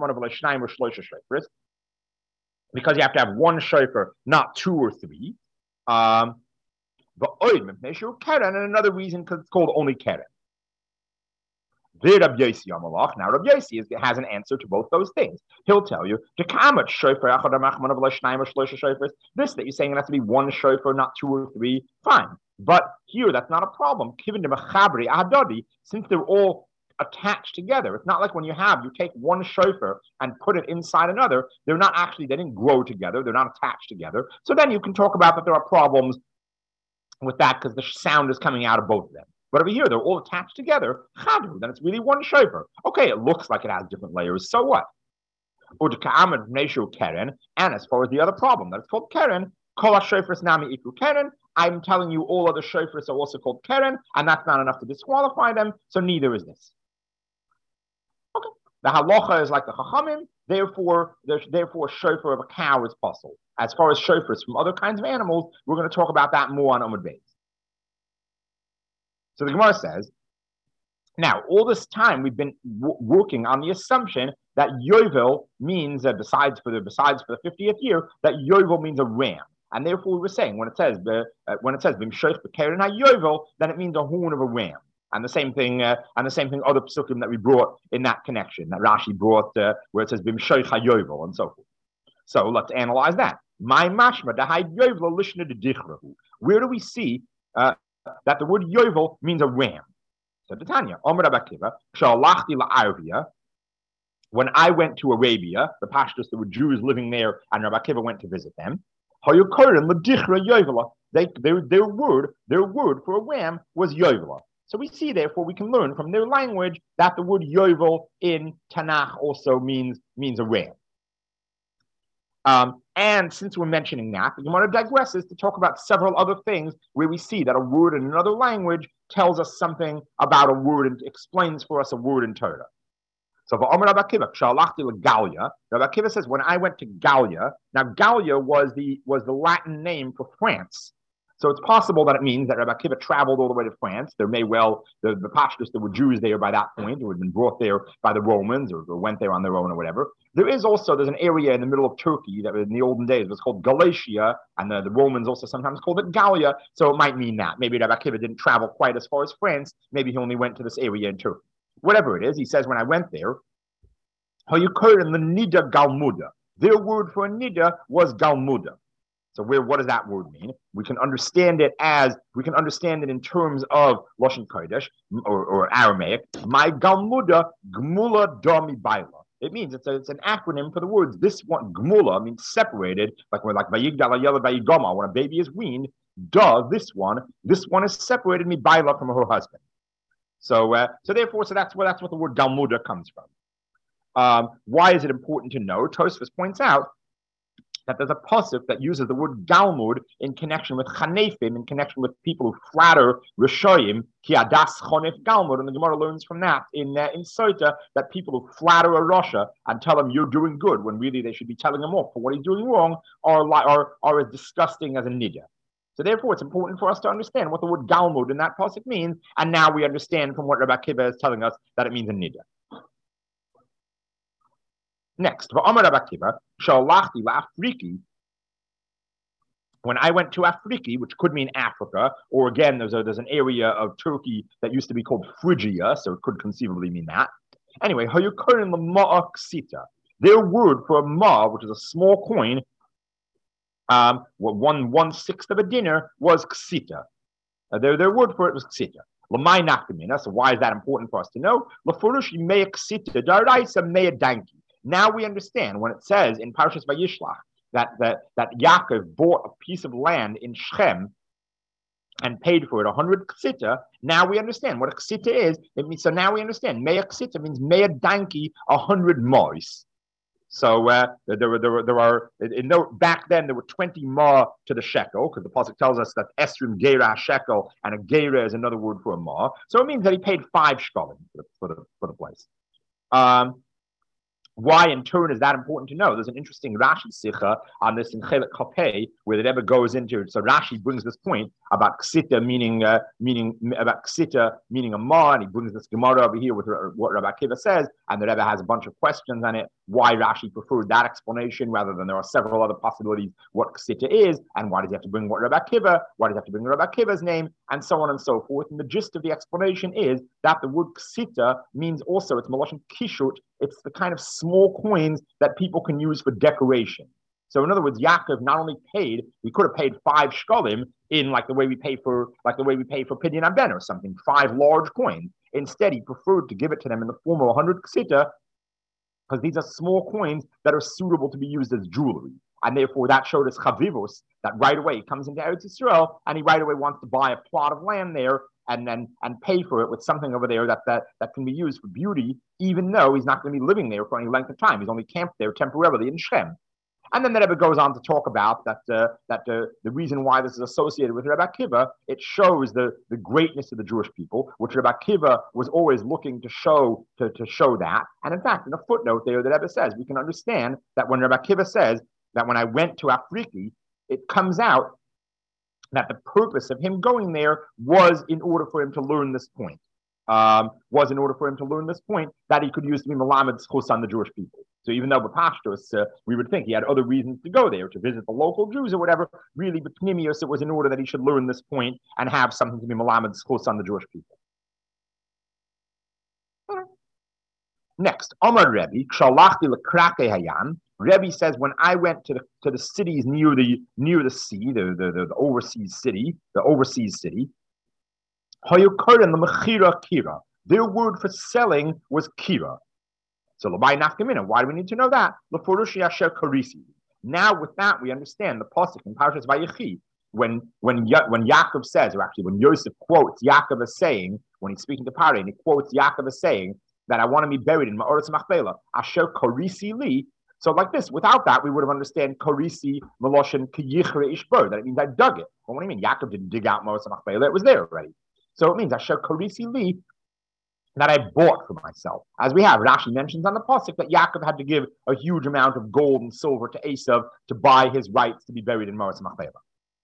because you have to have one shofar, not two or three. Um, and another reason because it's called only keren. Now Rabbi Yossi has an answer to both those things. He'll tell you, this that you're saying it has to be one shofar, not two or three, fine. But here, that's not a problem. Since they're all attached together, it's not like when you have, you take one shofar and put it inside another, they're not actually, they didn't grow together, they're not attached together. So then you can talk about that there are problems with that because the sound is coming out of both of them. But over here, they're all attached together. Chadu, then it's really one shofar. Okay, it looks like it has different layers. So what? And as far as the other problem, that it's called keren, kol shofars nami iku keren. I'm telling you, all other shofars are also called keren, and that's not enough to disqualify them. So neither is this. Okay, the halacha is like the chachamim. Therefore, therefore, shofar of a cow is possible. As far as shofars from other kinds of animals, we're going to talk about that more on Amud Beis. So the Gemara says, now, all this time we've been w- working on the assumption that Yovel means, uh, besides for the besides for the fiftieth year, that Yovel means a ram. And therefore we were saying, when it says, uh, when it says, B'mshoich b'keren ha-Yovel, then it means a horn of a ram. And the same thing, uh, and the same thing, other psukim that we brought in that connection, that Rashi brought, uh, where it says, B'mshoich ha-Yovel, and so forth. So let's analyze that. My mashma, the ha-Yovel lishna de dichrahu. Where do we see, uh, that the word Yovel means a ram? So Tanya, Omer Rabbi Akiva, Shalachti la'Arabia, when I went to Arabia, the pastors, there were Jews living there, and Rabbi Akiva went to visit them. They, their, their word, their word for a ram was Yovel. So we see, therefore, we can learn from their language that the word yovel in Tanakh also means, means a ram. Um, and since we're mentioning that, the Gemara digresses to talk about several other things where we see that a word in another language tells us something about a word and explains for us a word in Torah. So for Rabbi Akiva, Galia, Rabbi Akiva says, when I went to Gallia, now Gallia was the was the Latin name for France. So it's possible that it means that Rabbi Akiva traveled all the way to France. There may well, the, the Pashtus, there were Jews there by that point who had been brought there by the Romans or, or went there on their own or whatever. There is also, there's an area in the middle of Turkey that in the olden days was called Galatia, and the, the Romans also sometimes called it Gallia. So it might mean that. Maybe Rabbi Akiva didn't travel quite as far as France. Maybe he only went to this area in Turkey. Whatever it is, he says, when I went there, how you call it in the Nida Galmuda. Their word for a Nida was Galmuda. So where, what does that word mean? We can understand it as, we can understand it in terms of Lashon Kodesh, or, or Aramaic. My Galmuda, Gmula Dami Baila. It means, it's, a, it's an acronym for the words. This one, Gmula, means separated, like when like Vayigdala Yela Vayigoma, when a baby is weaned, duh, this one, this one is separated me Baila from her husband. So, uh, so therefore, so that's where that's what the word Galmuda comes from. Um, why is it important to know? Tosfos points out that there's a pasuk that uses the word Galmud in connection with Chanefim, in connection with people who flatter Rishoyim, ki adas chonef Galmud, and the Gemara learns from that in uh, in Sota that people who flatter a Rasha and tell him you're doing good when really they should be telling him off for what he's doing wrong are are are as disgusting as a nidya. So therefore, it's important for us to understand what the word Galmud in that pasuk means, and now we understand from what Rabbi Akiva is telling us that it means a nidya. Next, when I went to Afriki, which could mean Africa, or again, there's a, there's an area of Turkey that used to be called Phrygia, so it could conceivably mean that. Anyway, their word for a ma, which is a small coin, um, one one sixth of a dinar, was ksita. Uh, their their word for it was ksita. So why is that important for us to know? Now we understand when it says in Parshas Vayishlach that, that, that Yaakov bought a piece of land in Shechem and paid for it a hundred ksita. Now we understand what a ksita is. It means, so now we understand. Mea ksita means mea danki, a hundred mois. So uh, there were there were there are in no, back then there were twenty ma to the shekel, because the pasuk tells us that esrim gera shekel, and a gera is another word for a ma. So it means that he paid five shekalim for the for the, for the place. Um, Why, in turn, is that important to know? There's an interesting Rashi Sikha on this in Chelik Chapei, where the Rebbe goes into it. So Rashi brings this point about ksita meaning uh, meaning about ksita meaning a ma, and he brings this Gemara over here with what Rabbi Akiva says, and the Rebbe has a bunch of questions on it. Why Rashi preferred that explanation rather than there are several other possibilities what ksita is, and why does he have to bring what Rabbi Akiva? Why does he have to bring Rabbi Akiva's name, and so on and so forth? And the gist of the explanation is that the word ksita means also, it's Malashon Kishut. It's the kind of small coins that people can use for decoration. So in other words, Yaakov not only paid, we could have paid five shkalim in like the way we pay for like the way we pay for Pidyon Haben or something, five large coins. Instead, he preferred to give it to them in the form of a hundred ksita, because these are small coins that are suitable to be used as jewelry. And therefore, that showed us chavivos, that right away he comes into Eretz Yisrael and he right away wants to buy a plot of land there and then and pay for it with something over there that, that that can be used for beauty, even though he's not going to be living there for any length of time. He's only camped there temporarily in Shem. And then the Rebbe goes on to talk about that uh, that uh, the reason why this is associated with Rabbi Akiva, it shows the, the greatness of the Jewish people, which Rabbi Akiva was always looking to show to, to show that. And in fact, in a footnote there, the Rebbe says, we can understand that when Rabbi Akiva says that when I went to Afriki, it comes out that the purpose of him going there was in order for him to learn this point. Um, was in order for him to learn this point that he could use to be Melamed Schus on the Jewish people. So even though B'Pashtos, uh, we would think he had other reasons to go there, to visit the local Jews or whatever, really B'Pnimius, it was in order that he should learn this point and have something to be Melamed Schus on the Jewish people. Next, Omar Rebbe, Kshalachti L'Krake Hayam, Rebbe says, when I went to the to the cities near the near the sea, the, the, the, the overseas city, the overseas city, their word for selling was kira. So why do we need to know that? Now with that we understand the pasuk in Parshas Vayechi when when ya- when Yaakov says, or actually when Yosef quotes Yaakov as saying, when he's speaking to Pari, and he quotes Yaakov as saying that I want to be buried in Ma'oretz Machpelah, Asher Korisi Li. So like this, without that, we would have understood Korisi Meloshin Kiyichre Ishbur, that it means I dug it. Well, what do you mean? Yaakov didn't dig out Ma'oretz Machpelah, it was there already. So it means Asher Korisi Li, that I bought for myself. As we have, Rashi mentions on the pasuk that Yaakov had to give a huge amount of gold and silver to Esav to buy his rights to be buried in Ma'oretz Machpelah.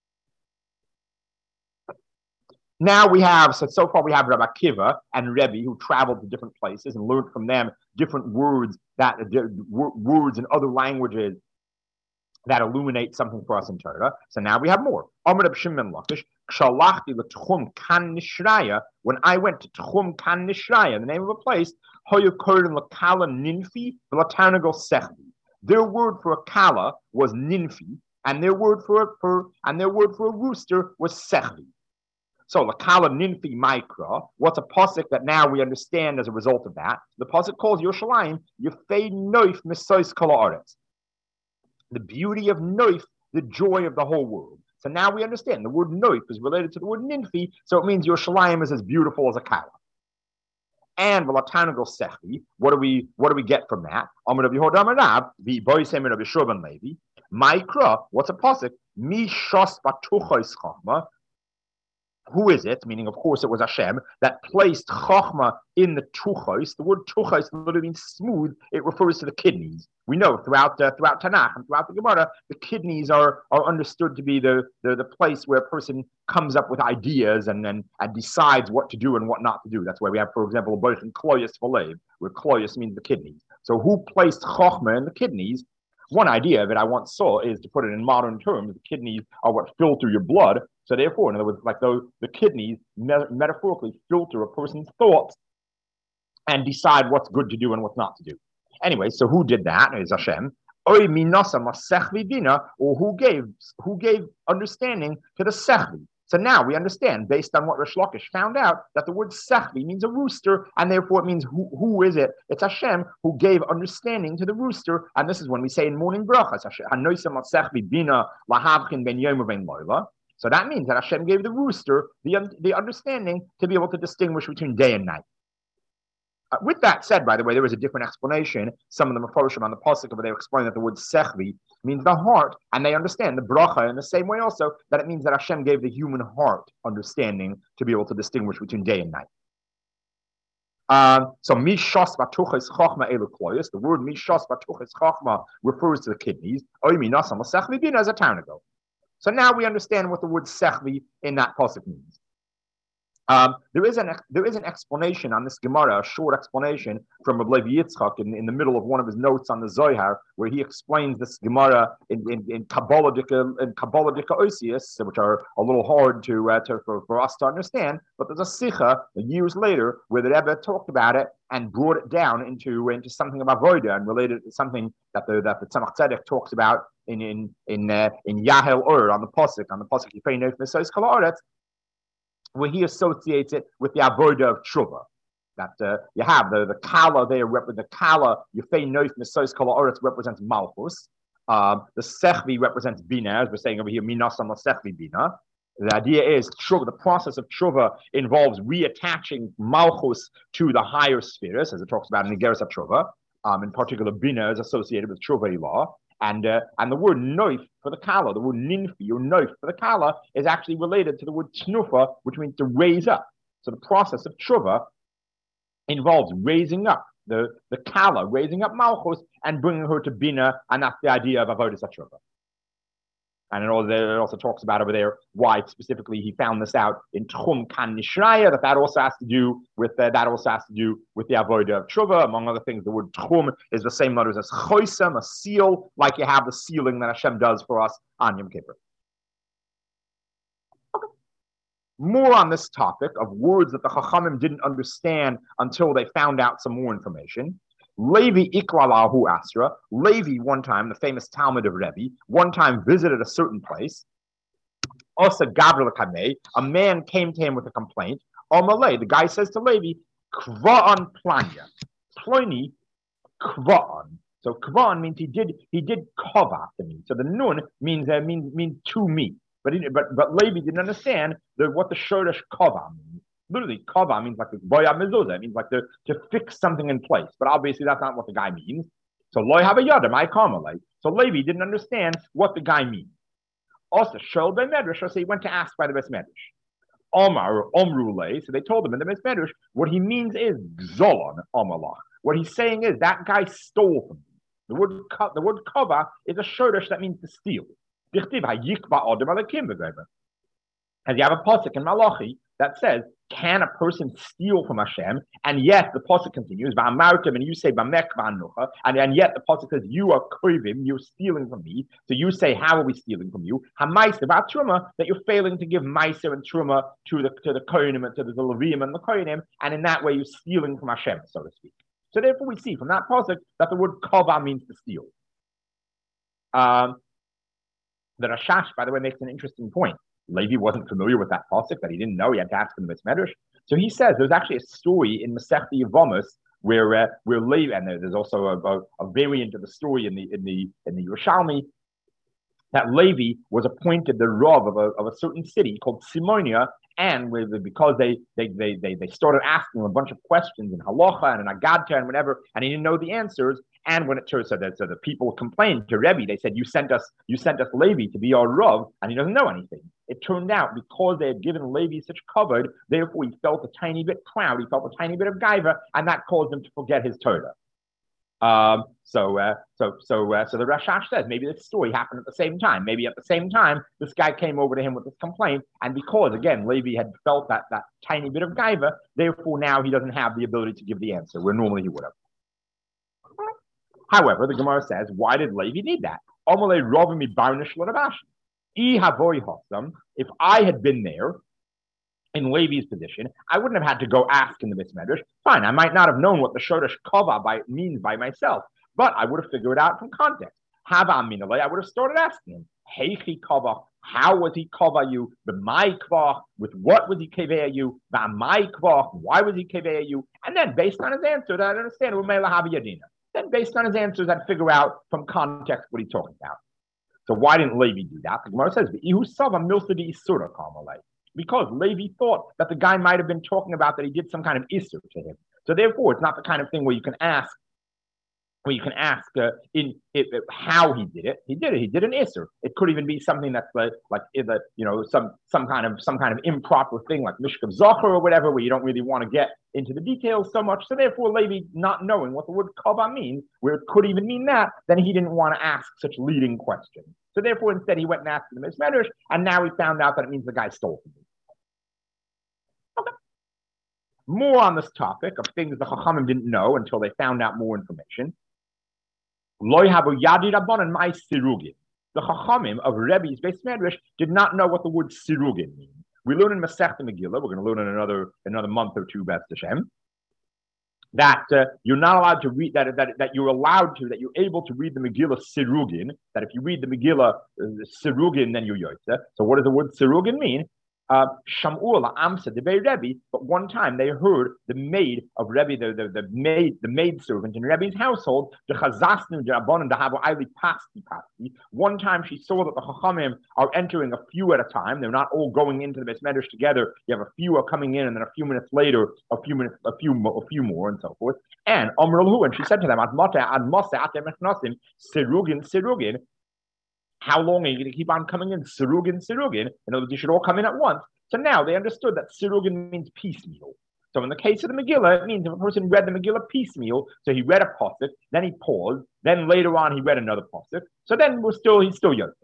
Now we have, so, so far we have Rabbi Akiva and Rebbe who traveled to different places and learned from them different words that uh, words in other languages that illuminate something for us in Torah. So now we have more. Amar Reb Shimon Lakish, Kshalachti l'Tchum Kan Nishraya, when I went to Tchum Kan Nishraya, the name of a place, Hoyu Korin l'Kala Ninfi v'Latanago Sechvi. Their word for a kala was Ninfi, and their word for, for and their word for a rooster was Sechvi. So Lakala Ninfi Mikra, what's a pasuk that now we understand as a result of that? The pasuk calls Yerushalayim Yefei Noif Misois Kol Haaretz. The beauty of Noif, the joy of the whole world. So now we understand the word Noif is related to the word Ninfi, so it means Yerushalayim is as beautiful as a kala. And V'latanago Sechvi, what do we what do we get from that? Amar Rabbi Yehuda Amar Rav, V'boisem Rabbi Shua ben Levi, Mikra, what's a pasuk? Mi Shos Batuchos Chachma. Who is it? Meaning, of course, it was Hashem that placed Chochma in the tuchos. The word tuchos literally means smooth. It refers to the kidneys. We know throughout uh, throughout Tanakh and throughout the Gemara, the kidneys are, are understood to be the, the, the place where a person comes up with ideas and, and and decides what to do and what not to do. That's why we have, for example, both in Kloyos Valev, where Kloyos means the kidneys. So who placed Chochma in the kidneys? One idea of it I once saw is to put it in modern terms, the kidneys are what filter your blood. So therefore, in other words, like those, the kidneys me- metaphorically filter a person's thoughts and decide what's good to do and what's not to do. Anyway, so who did that? Is Hashem. Or who gave who gave understanding to the Sechvi. So now we understand, based on what Rish Lakish found out, that the word Sechvi means a rooster, and therefore it means who, who is it? It's Hashem who gave understanding to the rooster, and this is when we say in morning brachas, so that means that Hashem gave the rooster the, the understanding to be able to distinguish between day and night. Uh, with that said, by the way, there was a different explanation. Some of them are Mephoshim on the pasuk, but they explain that the word Sechvi means the heart, and they understand the bracha in the same way also that it means that Hashem gave the human heart understanding to be able to distinguish between day and night. Um, so Mishas Batuches Chachma Elu Kloyos, the word Mishas Batuches Chachma refers to the kidneys. Oimi Nasam Sechvi Bina as a town ago. So now we understand what the word Sechvi in that pasuk means. Um, there is an there is an explanation on this Gemara, a short explanation from Rabbi Levi Yitzchak in, in the middle of one of his notes on the Zohar, where he explains this Gemara in in, in Kabbaladika in Kabbaladika Osius, which are a little hard to, uh, to for, for us to understand. But there's a Sikha years later where the Rebbe talked about it and brought it down into into something of avoda and related it to something that the that the Tzemach Tzedek talks about in in in uh, in Yahel Ur on the pasuk on the pasuk Yifei Nof Misois Kol Haaretz, where he associates it with the avoda of tshuva. That uh, you have the the kala there, the kala Yefei Nof Misois Kol Haaretz represents malchus. Um, the sechvi represents bina, as we're saying over here, minasam sechvi bina. The idea is tshuva, the process of tshuva involves reattaching malchus to the higher spheres, as it talks about in the Geras HaTshuva. Um, in particular, bina is associated with tshuva ilah. And uh, and the word noif for the kala, the word ninfi or noif for the kala is actually related to the word tnufa, which means to raise up. So the process of tshuva involves raising up the, the kala, raising up malchus and bringing her to bina, and that's the idea of avodas tshuva. And it also, it also talks about over there why specifically he found this out in Tchum Kan Nishraya, that that also has to do with uh, that also has to do with the avodah of tshuva. Among other things, the word Tchum is the same letters as Choisem, a seal, like you have the sealing that Hashem does for us on Yom Kippur. Okay. More on this topic of words that the Chachamim didn't understand until they found out some more information. Levi Iklalahu Asra. Levi, one time, the famous Talmud of Rebbe, one time visited a certain place. Osa Gabriel Kameh, a man came to him with a complaint. Omalei, the guy says to Levi, Kva'an Planya. Pliny, Kva'an. So Kva'an means he did he did kava to me. So the nun means uh, means means to me. But he, but but Levi didn't understand the, what the shoresh kava means. Literally, kava means like the boya mezuzah. It means like the, to fix something in place. But obviously, that's not what the guy means. So loy have a yadam, I karmalite. So Levi didn't understand what the guy means. Also, shol by medrash. So he went to ask by the best medrash. Omar or Omrule. So they told him in the best medrash what he means is gzolon omalach. What he's saying is that guy stole from me. The word the word kava is a shoresh that means to steal. And you have a pasuk in Malachi that says, "Can a person steal from Hashem?" And yet the pasuk continues, and you say, and, and yet the pasuk says, "You are krivim, you're stealing from me." So you say, "How are we stealing from you?" Hamaiser about truma, that you're failing to give meiser and truma to the to the kohenim and to the levim and the kohenim, and in that way you're stealing from Hashem, so to speak. So therefore, we see from that pasuk that the word kava means to steal. Um, the Rashash, by the way, makes an interesting point. Levi wasn't familiar with that pasuk, that he didn't know. He had to ask him the Medrash. So he says there's actually a story in Masechta Yevamos where uh, where Levi, and there's also a, a, a variant of the story in the in the in the Yerushalmi, that Levi was appointed the Rav of a, of a certain city called Simonia, and with, because they they, they they they started asking him a bunch of questions in halacha and in agadta and whatever, and he didn't know the answers. And when it turns out that so the people complained to Rebbe, they said, "You sent us you sent us Levi to be our Rav, and he doesn't know anything." It turned out because they had given Levi such covered, therefore he felt a tiny bit proud, he felt a tiny bit of gaiva, and that caused him to forget his Torah. Um, so, uh, so, so, uh, so the Rashash says maybe this story happened at the same time. Maybe at the same time, this guy came over to him with this complaint, and because again Levi had felt that that tiny bit of gaiva, therefore now he doesn't have the ability to give the answer where normally he would have. However, the Gemara says, why did Levi need that? If I had been there in Levi's position, I wouldn't have had to go ask in the Medrash. Fine, I might not have known what the shoresh kava by, means by myself, but I would have figured it out from context. Hava aminalei, I would have started asking him, Heichi kava, how was he kava you? The my kvach, with what was he kaveh you? The my kvach, why was he kaveh you? And then based on his answer, I understand umela hava yadina. Then based on his answers, I'd figure out from context what he's talking about. So why didn't Levi do that? The Gemara says, because Levi thought that the guy might have been talking about that he did some kind of issur to him. So therefore, it's not the kind of thing where you can ask, where you can ask uh, in it, it, how he did it. He did it. He did an issur. It could even be something that's like, like the, you know, some some kind of some kind of improper thing like mishkav zocher or whatever, where you don't really want to get into the details so much. So therefore, Levi, not knowing what the word kava means, where it could even mean that, then he didn't want to ask such leading questions. So therefore, instead, he went and asked the Medrash, and now he found out that it means the guy stole from him. Okay. More on this topic of things the Chachamim didn't know until they found out more information. Loy habu yadi rabbanan my sirugin. The Chachamim of Rebbe's Beis Medrash did not know what the word sirugin means. We learn in Masechta Megillah, we're going to learn in another another month or two, Beth Hashem, that uh, you're not allowed to read, that, that that you're allowed to, that you're able to read the Megillah sirugin, that if you read the Megillah uh, sirugin, then you're yotze. So what does the word sirugin mean? Shamu'ul Amsa the Rebbe, but one time they heard the maid of Rebbe, the, the, the maid, the maid servant in Rebbe's household, the Chazasnu Jabon Dahavo Aili Pasti Pasti. One time she saw that the Chachamim are entering a few at a time. They're not all going into the Beis Medrash together. You have a few are coming in, and then a few minutes later, a few minutes, a few, a few more, and so forth. And Omrulhu, and she said to them, Ad Mata Ad Mose Atem Echnosim Sirugin Sirugin. How long are you going to keep on coming in? Sirugin, Sirugin. In other words, you should all come in at once. So now they understood that Sirugin means piecemeal. So in the case of the Megillah, it means if a person read the Megillah piecemeal, so he read a pasuk, then he paused, then later on he read another pasuk. So then we're still he's still Yosef.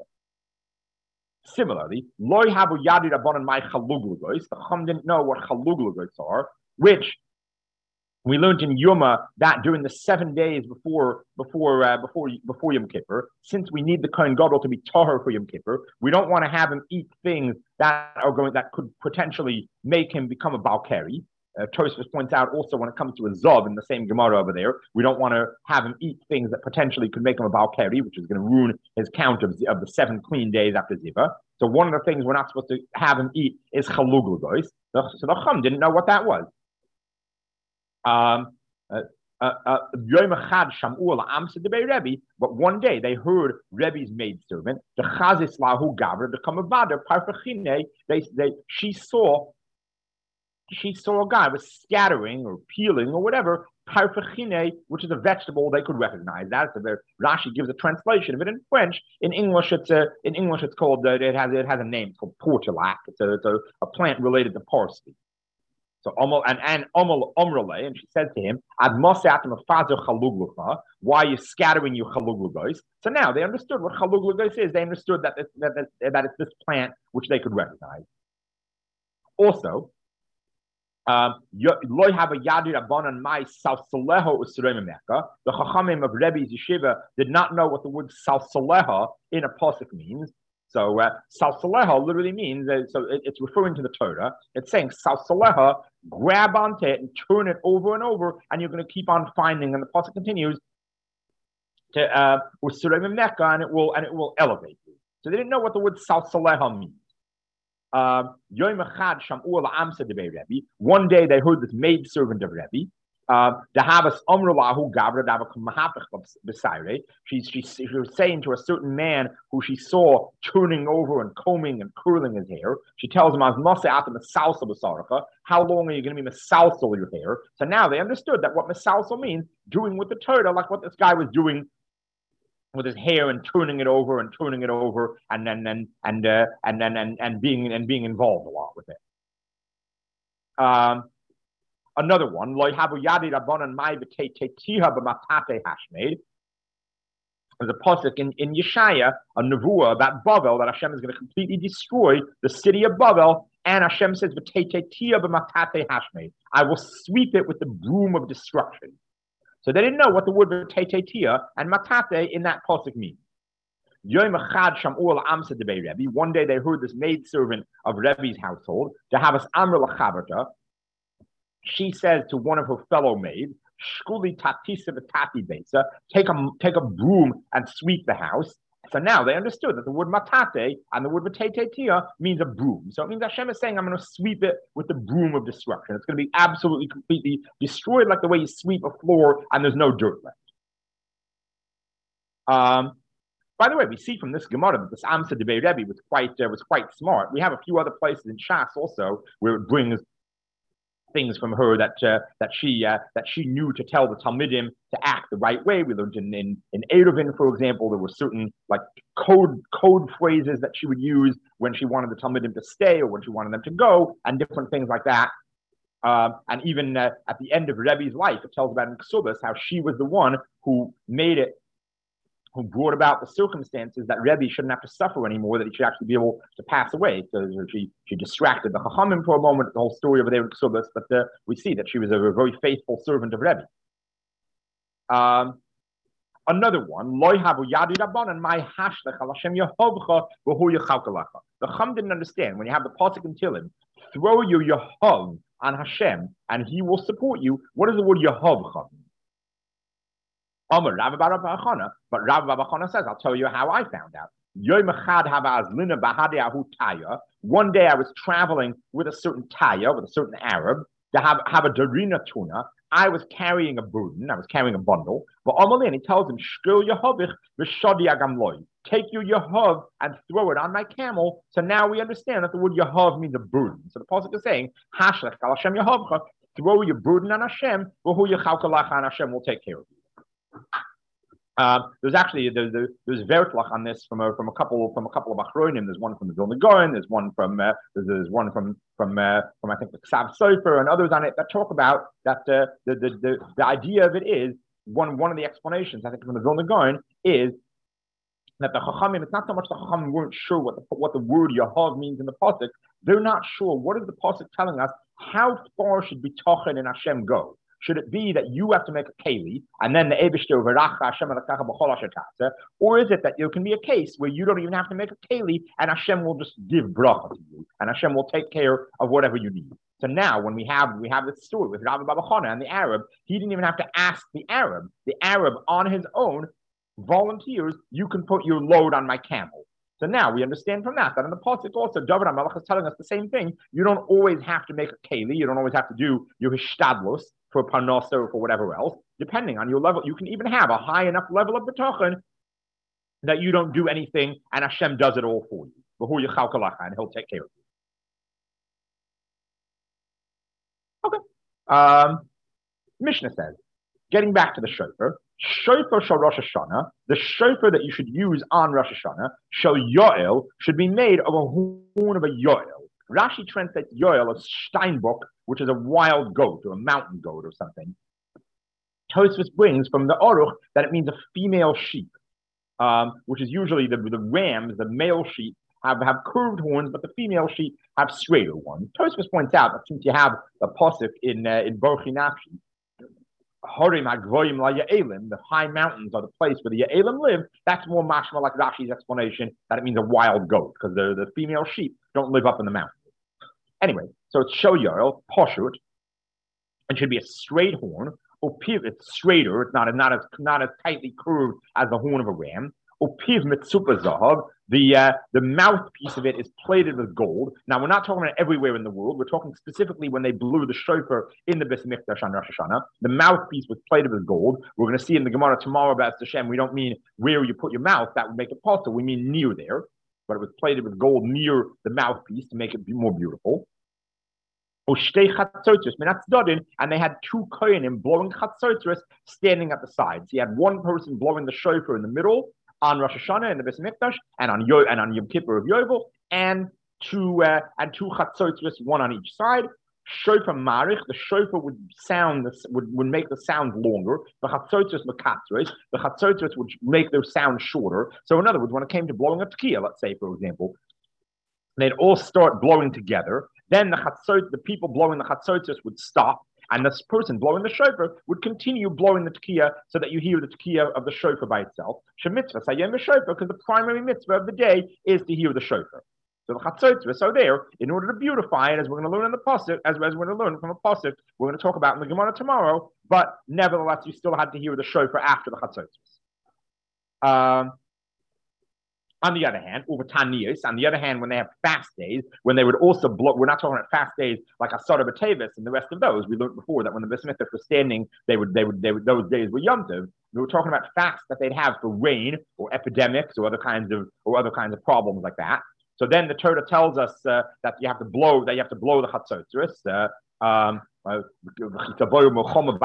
Similarly, Loy habu yadi rabbanan my chaluglugois. The Chum didn't know what chaluglugois are, which we learned in Yoma that during the seven days before before uh, before before Yom Kippur, since we need the Kohen Gadol to be tahor for Yom Kippur, we don't want to have him eat things that are going that could potentially make him become a balkari. Uh, Tosfos points out also when it comes to a zov in the same Gemara over there, we don't want to have him eat things that potentially could make him a balkari, which is going to ruin his count of, of the seven clean days after Ziva. So one of the things we're not supposed to have him eat is chaluglugois. So the Chum didn't know what that was. Um, uh, Uh, uh, but one day they heard Rebbe's maidservant, the Chazis Lahu Gavra, the Kamavada, Parfachine, they, they, she saw she saw a guy was scattering or peeling or whatever, parfachine, which is a vegetable they could recognize. That's a very, Rashi gives a translation of it in French. In English, it's a in English it's called uh, it has it has a name. It's called portulac. It's a it's a, a plant related to parsley. So Omel and and Omel Omrele, and she said to him, Ad chaluglucha, why are you scattering your chaluglugos? So now they understood what chaluglugos is. They understood that it's, that, that, that it's this plant which they could recognize. Also, Um, the Chachamim of Rebbe's yeshiva did not know what the word salsaleha in a pasuk means. So uh, salsaleha literally means, uh, so it, it's referring to the Torah. It's saying salsaleha, grab onto it and turn it over and over, and you're going to keep on finding. And the pasuk continues to uh, and it will and it will elevate you. So they didn't know what the word salsaleha means. Um, One day they heard this maid servant of Rebbe. She, she, she was saying to a certain man who she saw turning over and combing and curling his hair. She tells him, how long are you going to be masalsal your hair? So now they understood that what masalsal means, doing with the Torah, like what this guy was doing with his hair and turning it over and turning it over and then and and uh, and then and, and being and being involved a lot with it. Um, another one, Lo havu yadi rabbanan mai v'teitiha b'matate hashmeid. There's a pasuk in, in Yeshaya, a nevuah about Bavel, that Hashem is going to completely destroy the city of Bavel, and Hashem says v'teitiha b'matate hashmeid. I will sweep it with the broom of destruction. So they didn't know what the word tetetia and matate in that pasuk means. One day they heard this maidservant of Rebbe's household, to have us amr lachaberta. She says to one of her fellow maids, "Shkuli tatisa v'tati besa, take a take a broom and sweep the house." So now they understood that the word matate and the word tetetia means a broom. So it means Hashem is saying, I'm going to sweep it with the broom of destruction. It's going to be absolutely, completely destroyed, like the way you sweep a floor and there's no dirt left. Um, by the way, we see from this Gemara that this Amsa Debei Rebbe was quite uh, was quite smart. We have a few other places in Shas also where it brings things from her that uh, that she uh, that she knew to tell the Talmidim to act the right way. We learned in in, in Eruvin, for example, there were certain like code code phrases that she would use when she wanted the Talmidim to stay or when she wanted them to go, and different things like that. Uh, and even uh, at the end of Rebbe's life, it tells about in Ksubas how she was the one who made it, who brought about the circumstances that Rebbe shouldn't have to suffer anymore, that he should actually be able to pass away. So she she distracted the Chachamim for a moment, the whole story over there in Ksubas, but uh, we see that she was a very faithful servant of Rebbe. Um, another one, Loi havu yadi rabbanan my hashlech al Hashem yehovcha v'hu yechalkalacha. The Chum didn't understand, when you have the pasuk in Tehillim, throw your Yehov on Hashem and he will support you. What does the word Yehovcha mean? But Rav Babachana says, I'll tell you how I found out. One day I was traveling with a certain taya, with a certain Arab, to have, have a darina tuna. I was carrying a burden, I was carrying a bundle. But Amalin, he tells him, take your Yehav and throw it on my camel. So now we understand that the word Yehav means a burden. So the pasuk is saying, Hashlech al Hashem Yehavcha, throw your burden on Hashem, and Hashem will take care of you. Um, there's actually there's there's Vertlach on this from a from a couple from a couple of Achronim. There's one from the Vilna Gaon. There's one from uh, there's, there's one from from uh, from I think the Ksav Sofer and others on it that talk about that uh, the, the the the idea of it is one one of the explanations I think from the Vilna Gaon is that the Chachamim, it's not so much the Chachamim weren't sure what the what the word Yehav means in the pasuk. They're not sure what is the pasuk telling us. How far should B'tochen and Hashem go? Should it be that you have to make a keli and then the Eibishter v'racha Hashem alakacha b'chol asher ta'aseh, or is it that there can be a case where you don't even have to make a keli and Hashem will just give bracha to you and Hashem will take care of whatever you need? So now, when we have we have this story with Rabbi Babachana and the Arab, he didn't even have to ask the Arab. The Arab on his own volunteers. You can put your load on my camel. So now we understand from that that in the pasuk also David HaMelech is telling us the same thing. You don't always have to make a keli. You don't always have to do your hishtadlus for parnasa or for whatever else, depending on your level. You can even have a high enough level of bitachon that you don't do anything and Hashem does it all for you. And he'll take care of you. Okay. Um, Mishnah says, getting back to the shofar, shofar shal Rosh Hashanah, the shofar that you should use on Rosh Hashanah, shal Yoel, should be made of a horn of a Yoel. Rashi translates Yoel as Steinbock, which is a wild goat or a mountain goat or something. Tosfos brings from the Aruch that it means a female sheep, um, which is usually the, the rams, the male sheep, have, have curved horns, but the female sheep have straighter ones. Tosfos points out that since you have the pasuk in uh, in Borchi Nafshi, Horim Hagvoyim La Ya'elim, the high mountains are the place where the Ya'elim live, that's more mashma like Rashi's explanation that it means a wild goat, because the, the female sheep don't live up in the mountains. Anyway, so it's Shel Yoel, Poshut, and should be a straight horn. It's straighter, it's not, not, as, not as tightly curved as the horn of a ram. Opiv Mitzupa Zahav, the uh, the mouthpiece of it is plated with gold. Now, we're not talking about everywhere in the world. We're talking specifically when they blew the shofar in the Beis Mikdash on Rosh Hashanah. The mouthpiece was plated with gold. We're going to see in the Gemara tomorrow about Hashem. We don't mean where you put your mouth. That would make it possible. We mean near there. But it was plated with gold near the mouthpiece to make it be more beautiful. And they had two kohanim blowing chatzotros standing at the sides. He had one person blowing the shofar in the middle on Rosh Hashanah in the Beis Mikdash, and on Yo and on Yom Kippur of Yovel, and two uh, and two chatzotros, one on each side. Shofar marich, the shofar would sound would, would make the sound longer. The chatzotros mekatros, the chatzotros would make their sound shorter. So in other words, when it came to blowing a tekiah, let's say for example, they'd all start blowing together. Then the chatzot, the people blowing the chatzotros would stop, and this person blowing the shofar would continue blowing the tekiah so that you hear the tekiah of the shofar by itself. Shemitzvah sayem shofar, because the primary mitzvah of the day is to hear the shofar. So the chatzotros are there in order to beautify it, as we're going to learn in the pasuk, as, as we're going to learn from a pasuk we're going to talk about in the Gemara tomorrow. But nevertheless, you still had to hear the shofar after the chatzotros. Um, On the other hand, over Taniyos, on the other hand, when they have fast days, when they would also blow, we're not talking about fast days like Asara B'Tevis and the rest of those. We learned before that when the Beis Mikdash was standing, they would, they would, they would, those days were Yom Tov. We were talking about fasts that they'd have for rain or epidemics or other kinds of, or other kinds of problems like that. So then the Torah tells us uh, that you have to blow, that you have to blow the chatzotros. Uh, um, and you have to blow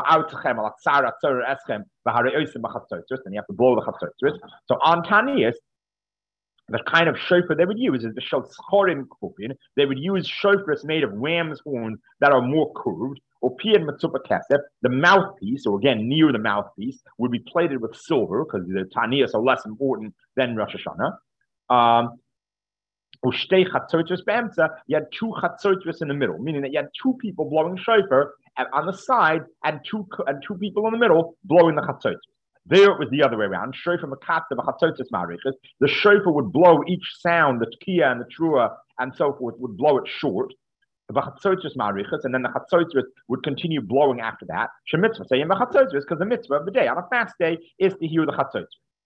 the chatzotros. So on Taniyos, the kind of shofar they would use is the shalschorim kupin. They would use shofars made of ram's horns that are more curved. Or pian matzupa kesef, the mouthpiece, or again near the mouthpiece, would be plated with silver because the taniyos are less important than Rosh Hashanah. Um, Ushtei chatzotros be'emtza, you had two chatzotros in the middle, meaning that you had two people blowing shofar on the side and two and two people in the middle blowing the chatzotros. There it was the other way around. Shofar makatza b'chatzotros marichas. The shofar would blow each sound, the tekiah and the trua and so forth, would blow it short. B'chatzotros marichas, and then the chatzotros would continue blowing after that. Shemitzvah saying b'chatzotros, because the mitzvah of the day on a fast day is to hear the chatzotros.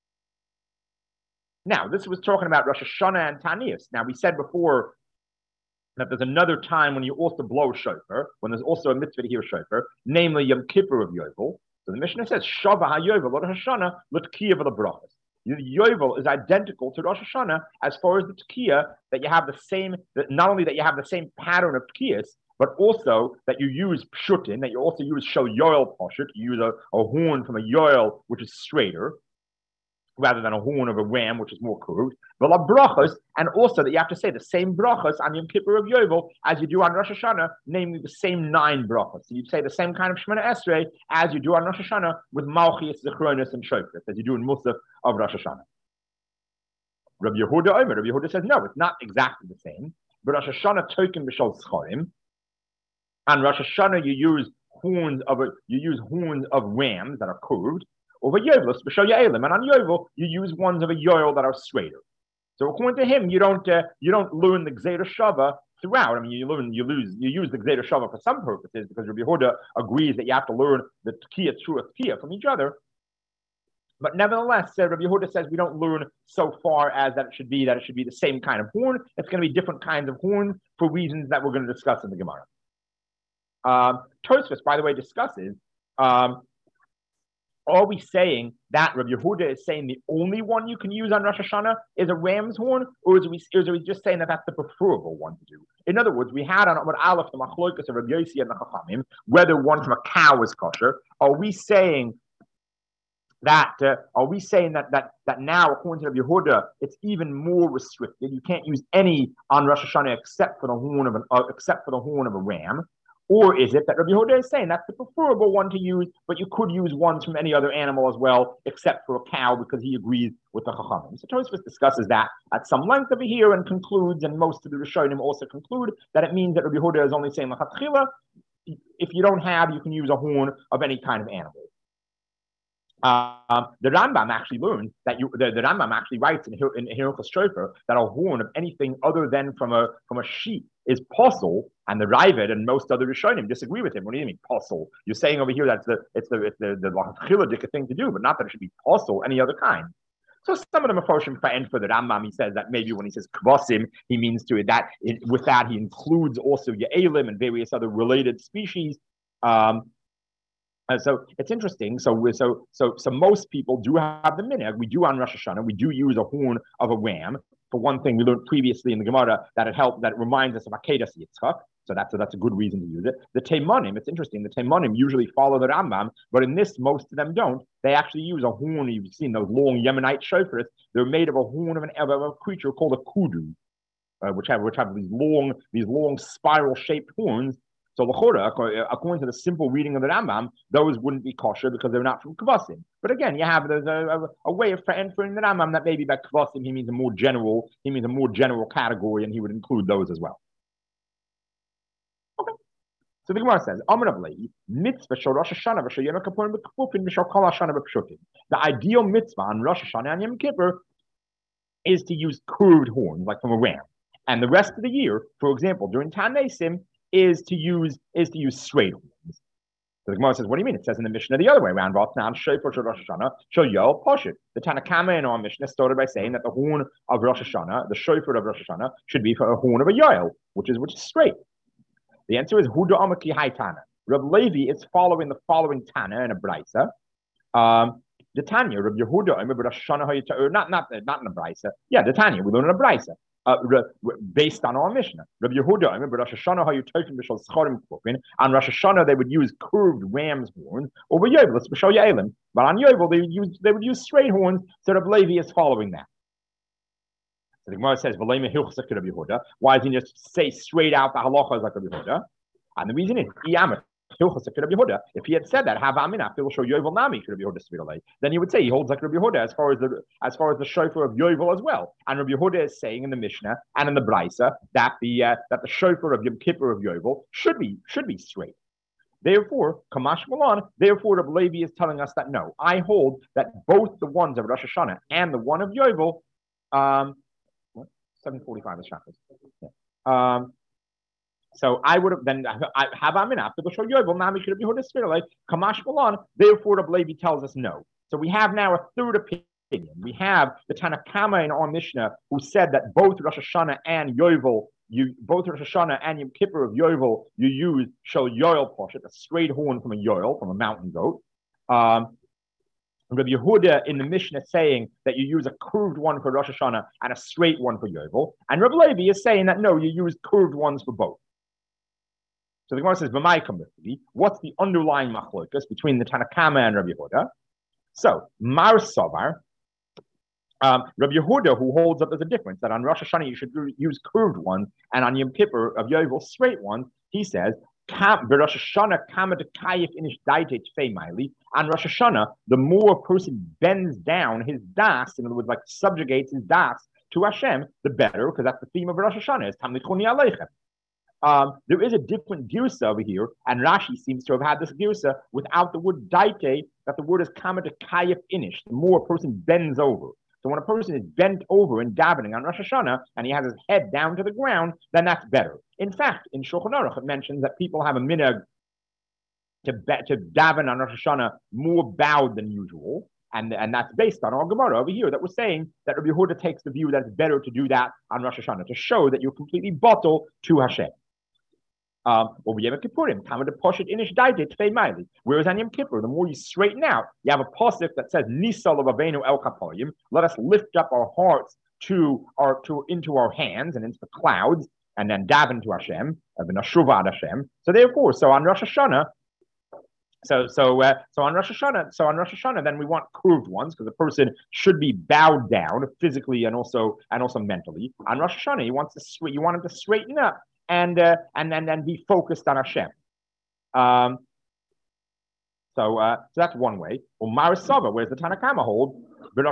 Now, this was talking about Rosh Hashanah and Taniyos. Now, we said before that there's another time when you also blow shofar, when there's also a mitzvah to hear shofar, namely Yom Kippur of Yovel. So the Mishnah says, Shava HaYovel, Rosh Hashanah, l'Tekiah v'lebrachos. Yovel is identical to Rosh Hashanah as far as the Tekiah, that you have the same, that not only that you have the same pattern of Tekiyas, but also that you use pshutin, that you also use shel Yoel poshut, you use a, a horn from a Yoel, which is straighter, rather than a horn of a ram, which is more curved. Brachos, and also that you have to say the same brachos on Yom Kippur of Yovel as you do on Rosh Hashanah, namely the same nine brachos. So you'd say the same kind of Shemona Esrei as you do on Rosh Hashanah with Malchias, Zechronos, and Shofar, as you do in Musaf of Rosh Hashanah. Rabbi Yehuda Omer, Rabbi Yehuda says, no, it's not exactly the same. But Rosh Hashanah token b'shol scharim. On Rosh Hashanah, you use horns of a, you use horns of rams that are curved. Over Yovel, b'shol Ya'elim, and on Yovel, you use ones of a Yoel that are straighter. So according to him, you don't uh, you don't learn the Gzeira Shava throughout. I mean, you learn you lose you use the Gzeira Shava for some purposes because Rabbi Yehuda agrees that you have to learn the Tekiah, true Tekiah from each other. But nevertheless, uh, Rabbi Yehuda says we don't learn so far as that it should be that it should be the same kind of horn. It's going to be different kinds of horn for reasons that we're going to discuss in the Gemara. Um, Tosfos, by the way, discusses, um, are we saying that Rabbi Yehuda is saying the only one you can use on Rosh Hashanah is a ram's horn, or is we, is we just saying that that's the preferable one to do? In other words, we had on Amud Aleph the machlokas of Rabbi Yossi and the Chachamim, whether one from a cow is kosher. Are we saying that? Uh, are we saying that that that now, according to Rabbi Yehuda, it's even more restricted? You can't use any on Rosh Hashanah except for the horn of an uh, except for the horn of a ram. Or is it that Rabbi Yehuda is saying that's the preferable one to use, but you could use ones from any other animal as well, except for a cow, because he agrees with the Chachamim? So Tosfos discusses that at some length over here and concludes, and most of the Rishonim also conclude, that it means that Rabbi Yehuda is only saying l'chatchila, if you don't have, you can use a horn of any kind of animal. Um, the Rambam actually learns that you, the, the Rambam actually writes in in Hilchos Shofar that a horn of anything other than from a from a sheep is possible, and the Ravid and most other Rishonim disagree with him. What do you mean possible? You're saying over here that's the it's the it's the the Chiladic thing to do, but not that it should be possible any other kind. So some of the Mefarshim and for the Rambam, he says that maybe when he says kvasim, he means to it that it, with that he includes also Ye'elim and various other related species. Um, Uh, so it's interesting. So so so so most people do have the minhag. We do on Rosh Hashanah. We do use a horn of a ram. For one thing, we learned previously in the Gemara that it helped, that it reminds us of Akedas Yitzchak. So that's a, that's a good reason to use it. The Teimanim, it's interesting. The Teimanim usually follow the Rambam, but in this, most of them don't. They actually use a horn. You've seen those long Yemenite shofars. They're made of a horn of, an, of a creature called a kudu, uh, which have which have these long these long spiral shaped horns. So l'chora, according to the simple reading of the Rambam, those wouldn't be kosher because they're not from kvasim. But again, you have there's a, a, a way of entering the Rambam that maybe by kvasim he means a more general, he means a more general category, and he would include those as well. Okay. So the Gemara says, mitzvah shel Rosh Hashanah v'shel Yom Kippurim b'kfufin v'shel kol Hashanah b'pshutim. The ideal mitzvah on Rosh Hashanah and Yom Kippur is to use curved horns, like from a ram. And the rest of the year, for example, during Tanesim, is to use is to use straight horns. So the Gemara says, what do you mean? It says in the Mishnah the other way around. The Tanakama in our Mishnah started by saying that the horn of Rosh Hashanah, the shofar of Rosh Hashanah, should be for a horn of a yoel, which is which is straight. The answer is Huda Amaki Haitana. Reb Levi is following the following Tana in a Brisa. Um, the Tanya, Reb Yehuda, Rosh Hashanah, or not not not in a Brisa. Yeah, the Tanya, we learn in a Brisa. Uh, based on our Mishnah. Rabbi Yehuda, I remember Rosh Hashanah, how you token b'shal scharim kufin. On Rosh Hashanah, they would use curved ram's horns over Yovel. It's b'shal Ye'elim. But on Yovel, they would use they would use straight horns. So Rabbi Levi is following that. So the Gemara says, Rabbi Yehuda. Why doesn't he just say straight out the halacha is like Rabbi Yehuda? And the reason is, if he had said that, then he would say he holds like Rabbi Yehuda as far as the as far as the shofar of Yovel as well. And Rabbi Yehuda is saying in the Mishnah and in the Brisa that the uh, that the shofar of Yom Kippur of Yovel should be should be straight. Therefore, Kamash Malan, therefore Rabbi Levi is telling us that no, I hold that both the ones of Rosh Hashanah and the one of Yovel, um, seven forty-five is Shabbos. Yeah. Um, So I would have then have Amin after the show Yovel. Now we should be heard spirit like Kamash Malan. Therefore, the Levi tells us no. So we have now a third opinion. We have the Tanakama in our Mishnah who said that both Rosh Hashanah and Yovel, you both Rosh Hashanah and Yom Kippur of Yovel, you use shel Yoel poshet, a straight horn from a Yoel, from a mountain goat. Um, Rabbi Yehuda in the Mishnah saying that you use a curved one for Rosh Hashanah and a straight one for Yovel, and Rabbi Levi is saying that no, you use curved ones for both. So the Gemara says, what's the underlying machlokas between the Tanakama and Rabbi Yehuda? So, Mar Savar, um, Rabbi Yehuda, who holds up there's a difference, that on Rosh Hashanah you should use curved ones, and on Yom Kippur of Yovel, straight ones, he says, on Rosh Hashanah, the more a person bends down his das, in other words, like subjugates his das to Hashem, the better, because that's the theme of Rosh Hashanah, is Tamlichuni Aleichem. Um, there is a different girsa over here, and Rashi seems to have had this girsa without the word daite, that the word is kama to kayif inish, the more a person bends over. So when a person is bent over and davening on Rosh Hashanah, and he has his head down to the ground, then that's better. In fact, in Shulchan Aruch, it mentions that people have a minhag to, be- to daven on Rosh Hashanah more bowed than usual, and, and that's based on our Gemara over here that we're saying that Rabbi Yehuda takes the view that it's better to do that on Rosh Hashanah, to show that you're completely bottled to Hashem. Um, or Yom Kippurim, Kama de Poshet Inish Daite Tvei Maili. Whereas on Yom Kippur, the more you straighten out, you have a pasuk that says Nisal of Avenu El Kapoyim. Let us lift up our hearts to our to into our hands and into the clouds, and then daven to Hashem, Nashuvad Hashem. So therefore, so on Rosh Hashanah. So so uh, so on Rosh Hashanah, so on Rosh Hashanah, then we want curved ones because the person should be bowed down physically and also and also mentally. On Rosh Hashanah, you want to you want him to straighten up and uh, and then then be focused on Hashem. Um, so uh, so that's one way. Or Marisava, whereas the Tanna Kama hold. On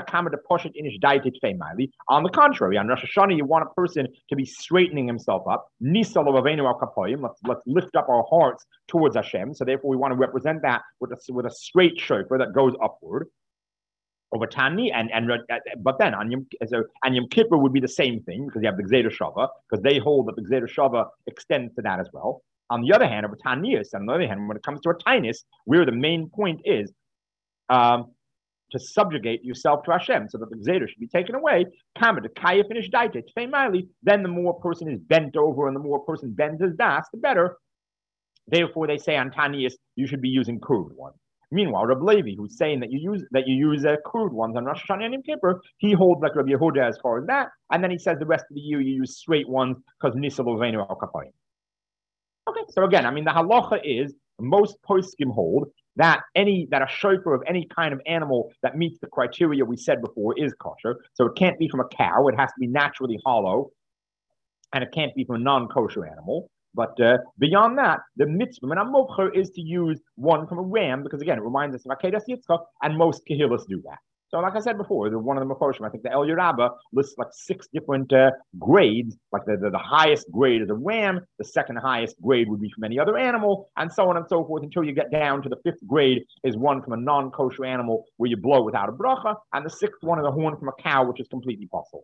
the contrary, on Rosh Hashanah, you want a person to be straightening himself up. Let's, let's lift up our hearts towards Hashem. So therefore, we want to represent that with a, with a straight shofar that goes upward. Over Tani, and, and but then on Yom, so, and Yom Kippur would be the same thing because you have the Gzeder Shava, because they hold that the Gzeder Shava extends to that as well. On the other hand, over Tanius, on the other hand, when it comes to a Tainus, where the main point is, um, to subjugate yourself to Hashem, so that the Gzeder should be taken away. Kama to kaya finish daite tfei. Then the more a person is bent over and the more a person bends his das, the better. Therefore, they say on Tanius you should be using crude ones. Meanwhile, Rabbi Levi, who's saying that you use that you use uh, crude ones on Rosh Hashanah and Yom Kippur, he holds like Rabbi Yehuda as far as that, and then he says the rest of the year you use straight ones because Nisa Lovenu al Kapayim. Okay, so again, I mean the halacha is most poskim hold that any that a shofar of any kind of animal that meets the criteria we said before is kosher. So it can't be from a cow; it has to be naturally hollow, and it can't be from a non-kosher animal. But uh, beyond that, the mitzvah and is to use one from a ram because again, it reminds us of Akedas Yitzchak, and most kahillas do that. So, like I said before, the one of the Mefoshim, I think the El Yerabba lists like six different uh, grades. Like the, the the highest grade is a ram, the second highest grade would be from any other animal, and so on and so forth until you get down to the fifth grade is one from a non-kosher animal where you blow without a bracha, and the sixth one is a horn from a cow, which is completely possible.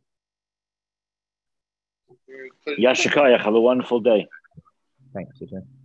Yashikayach, have a wonderful day. Thanks, Sujay.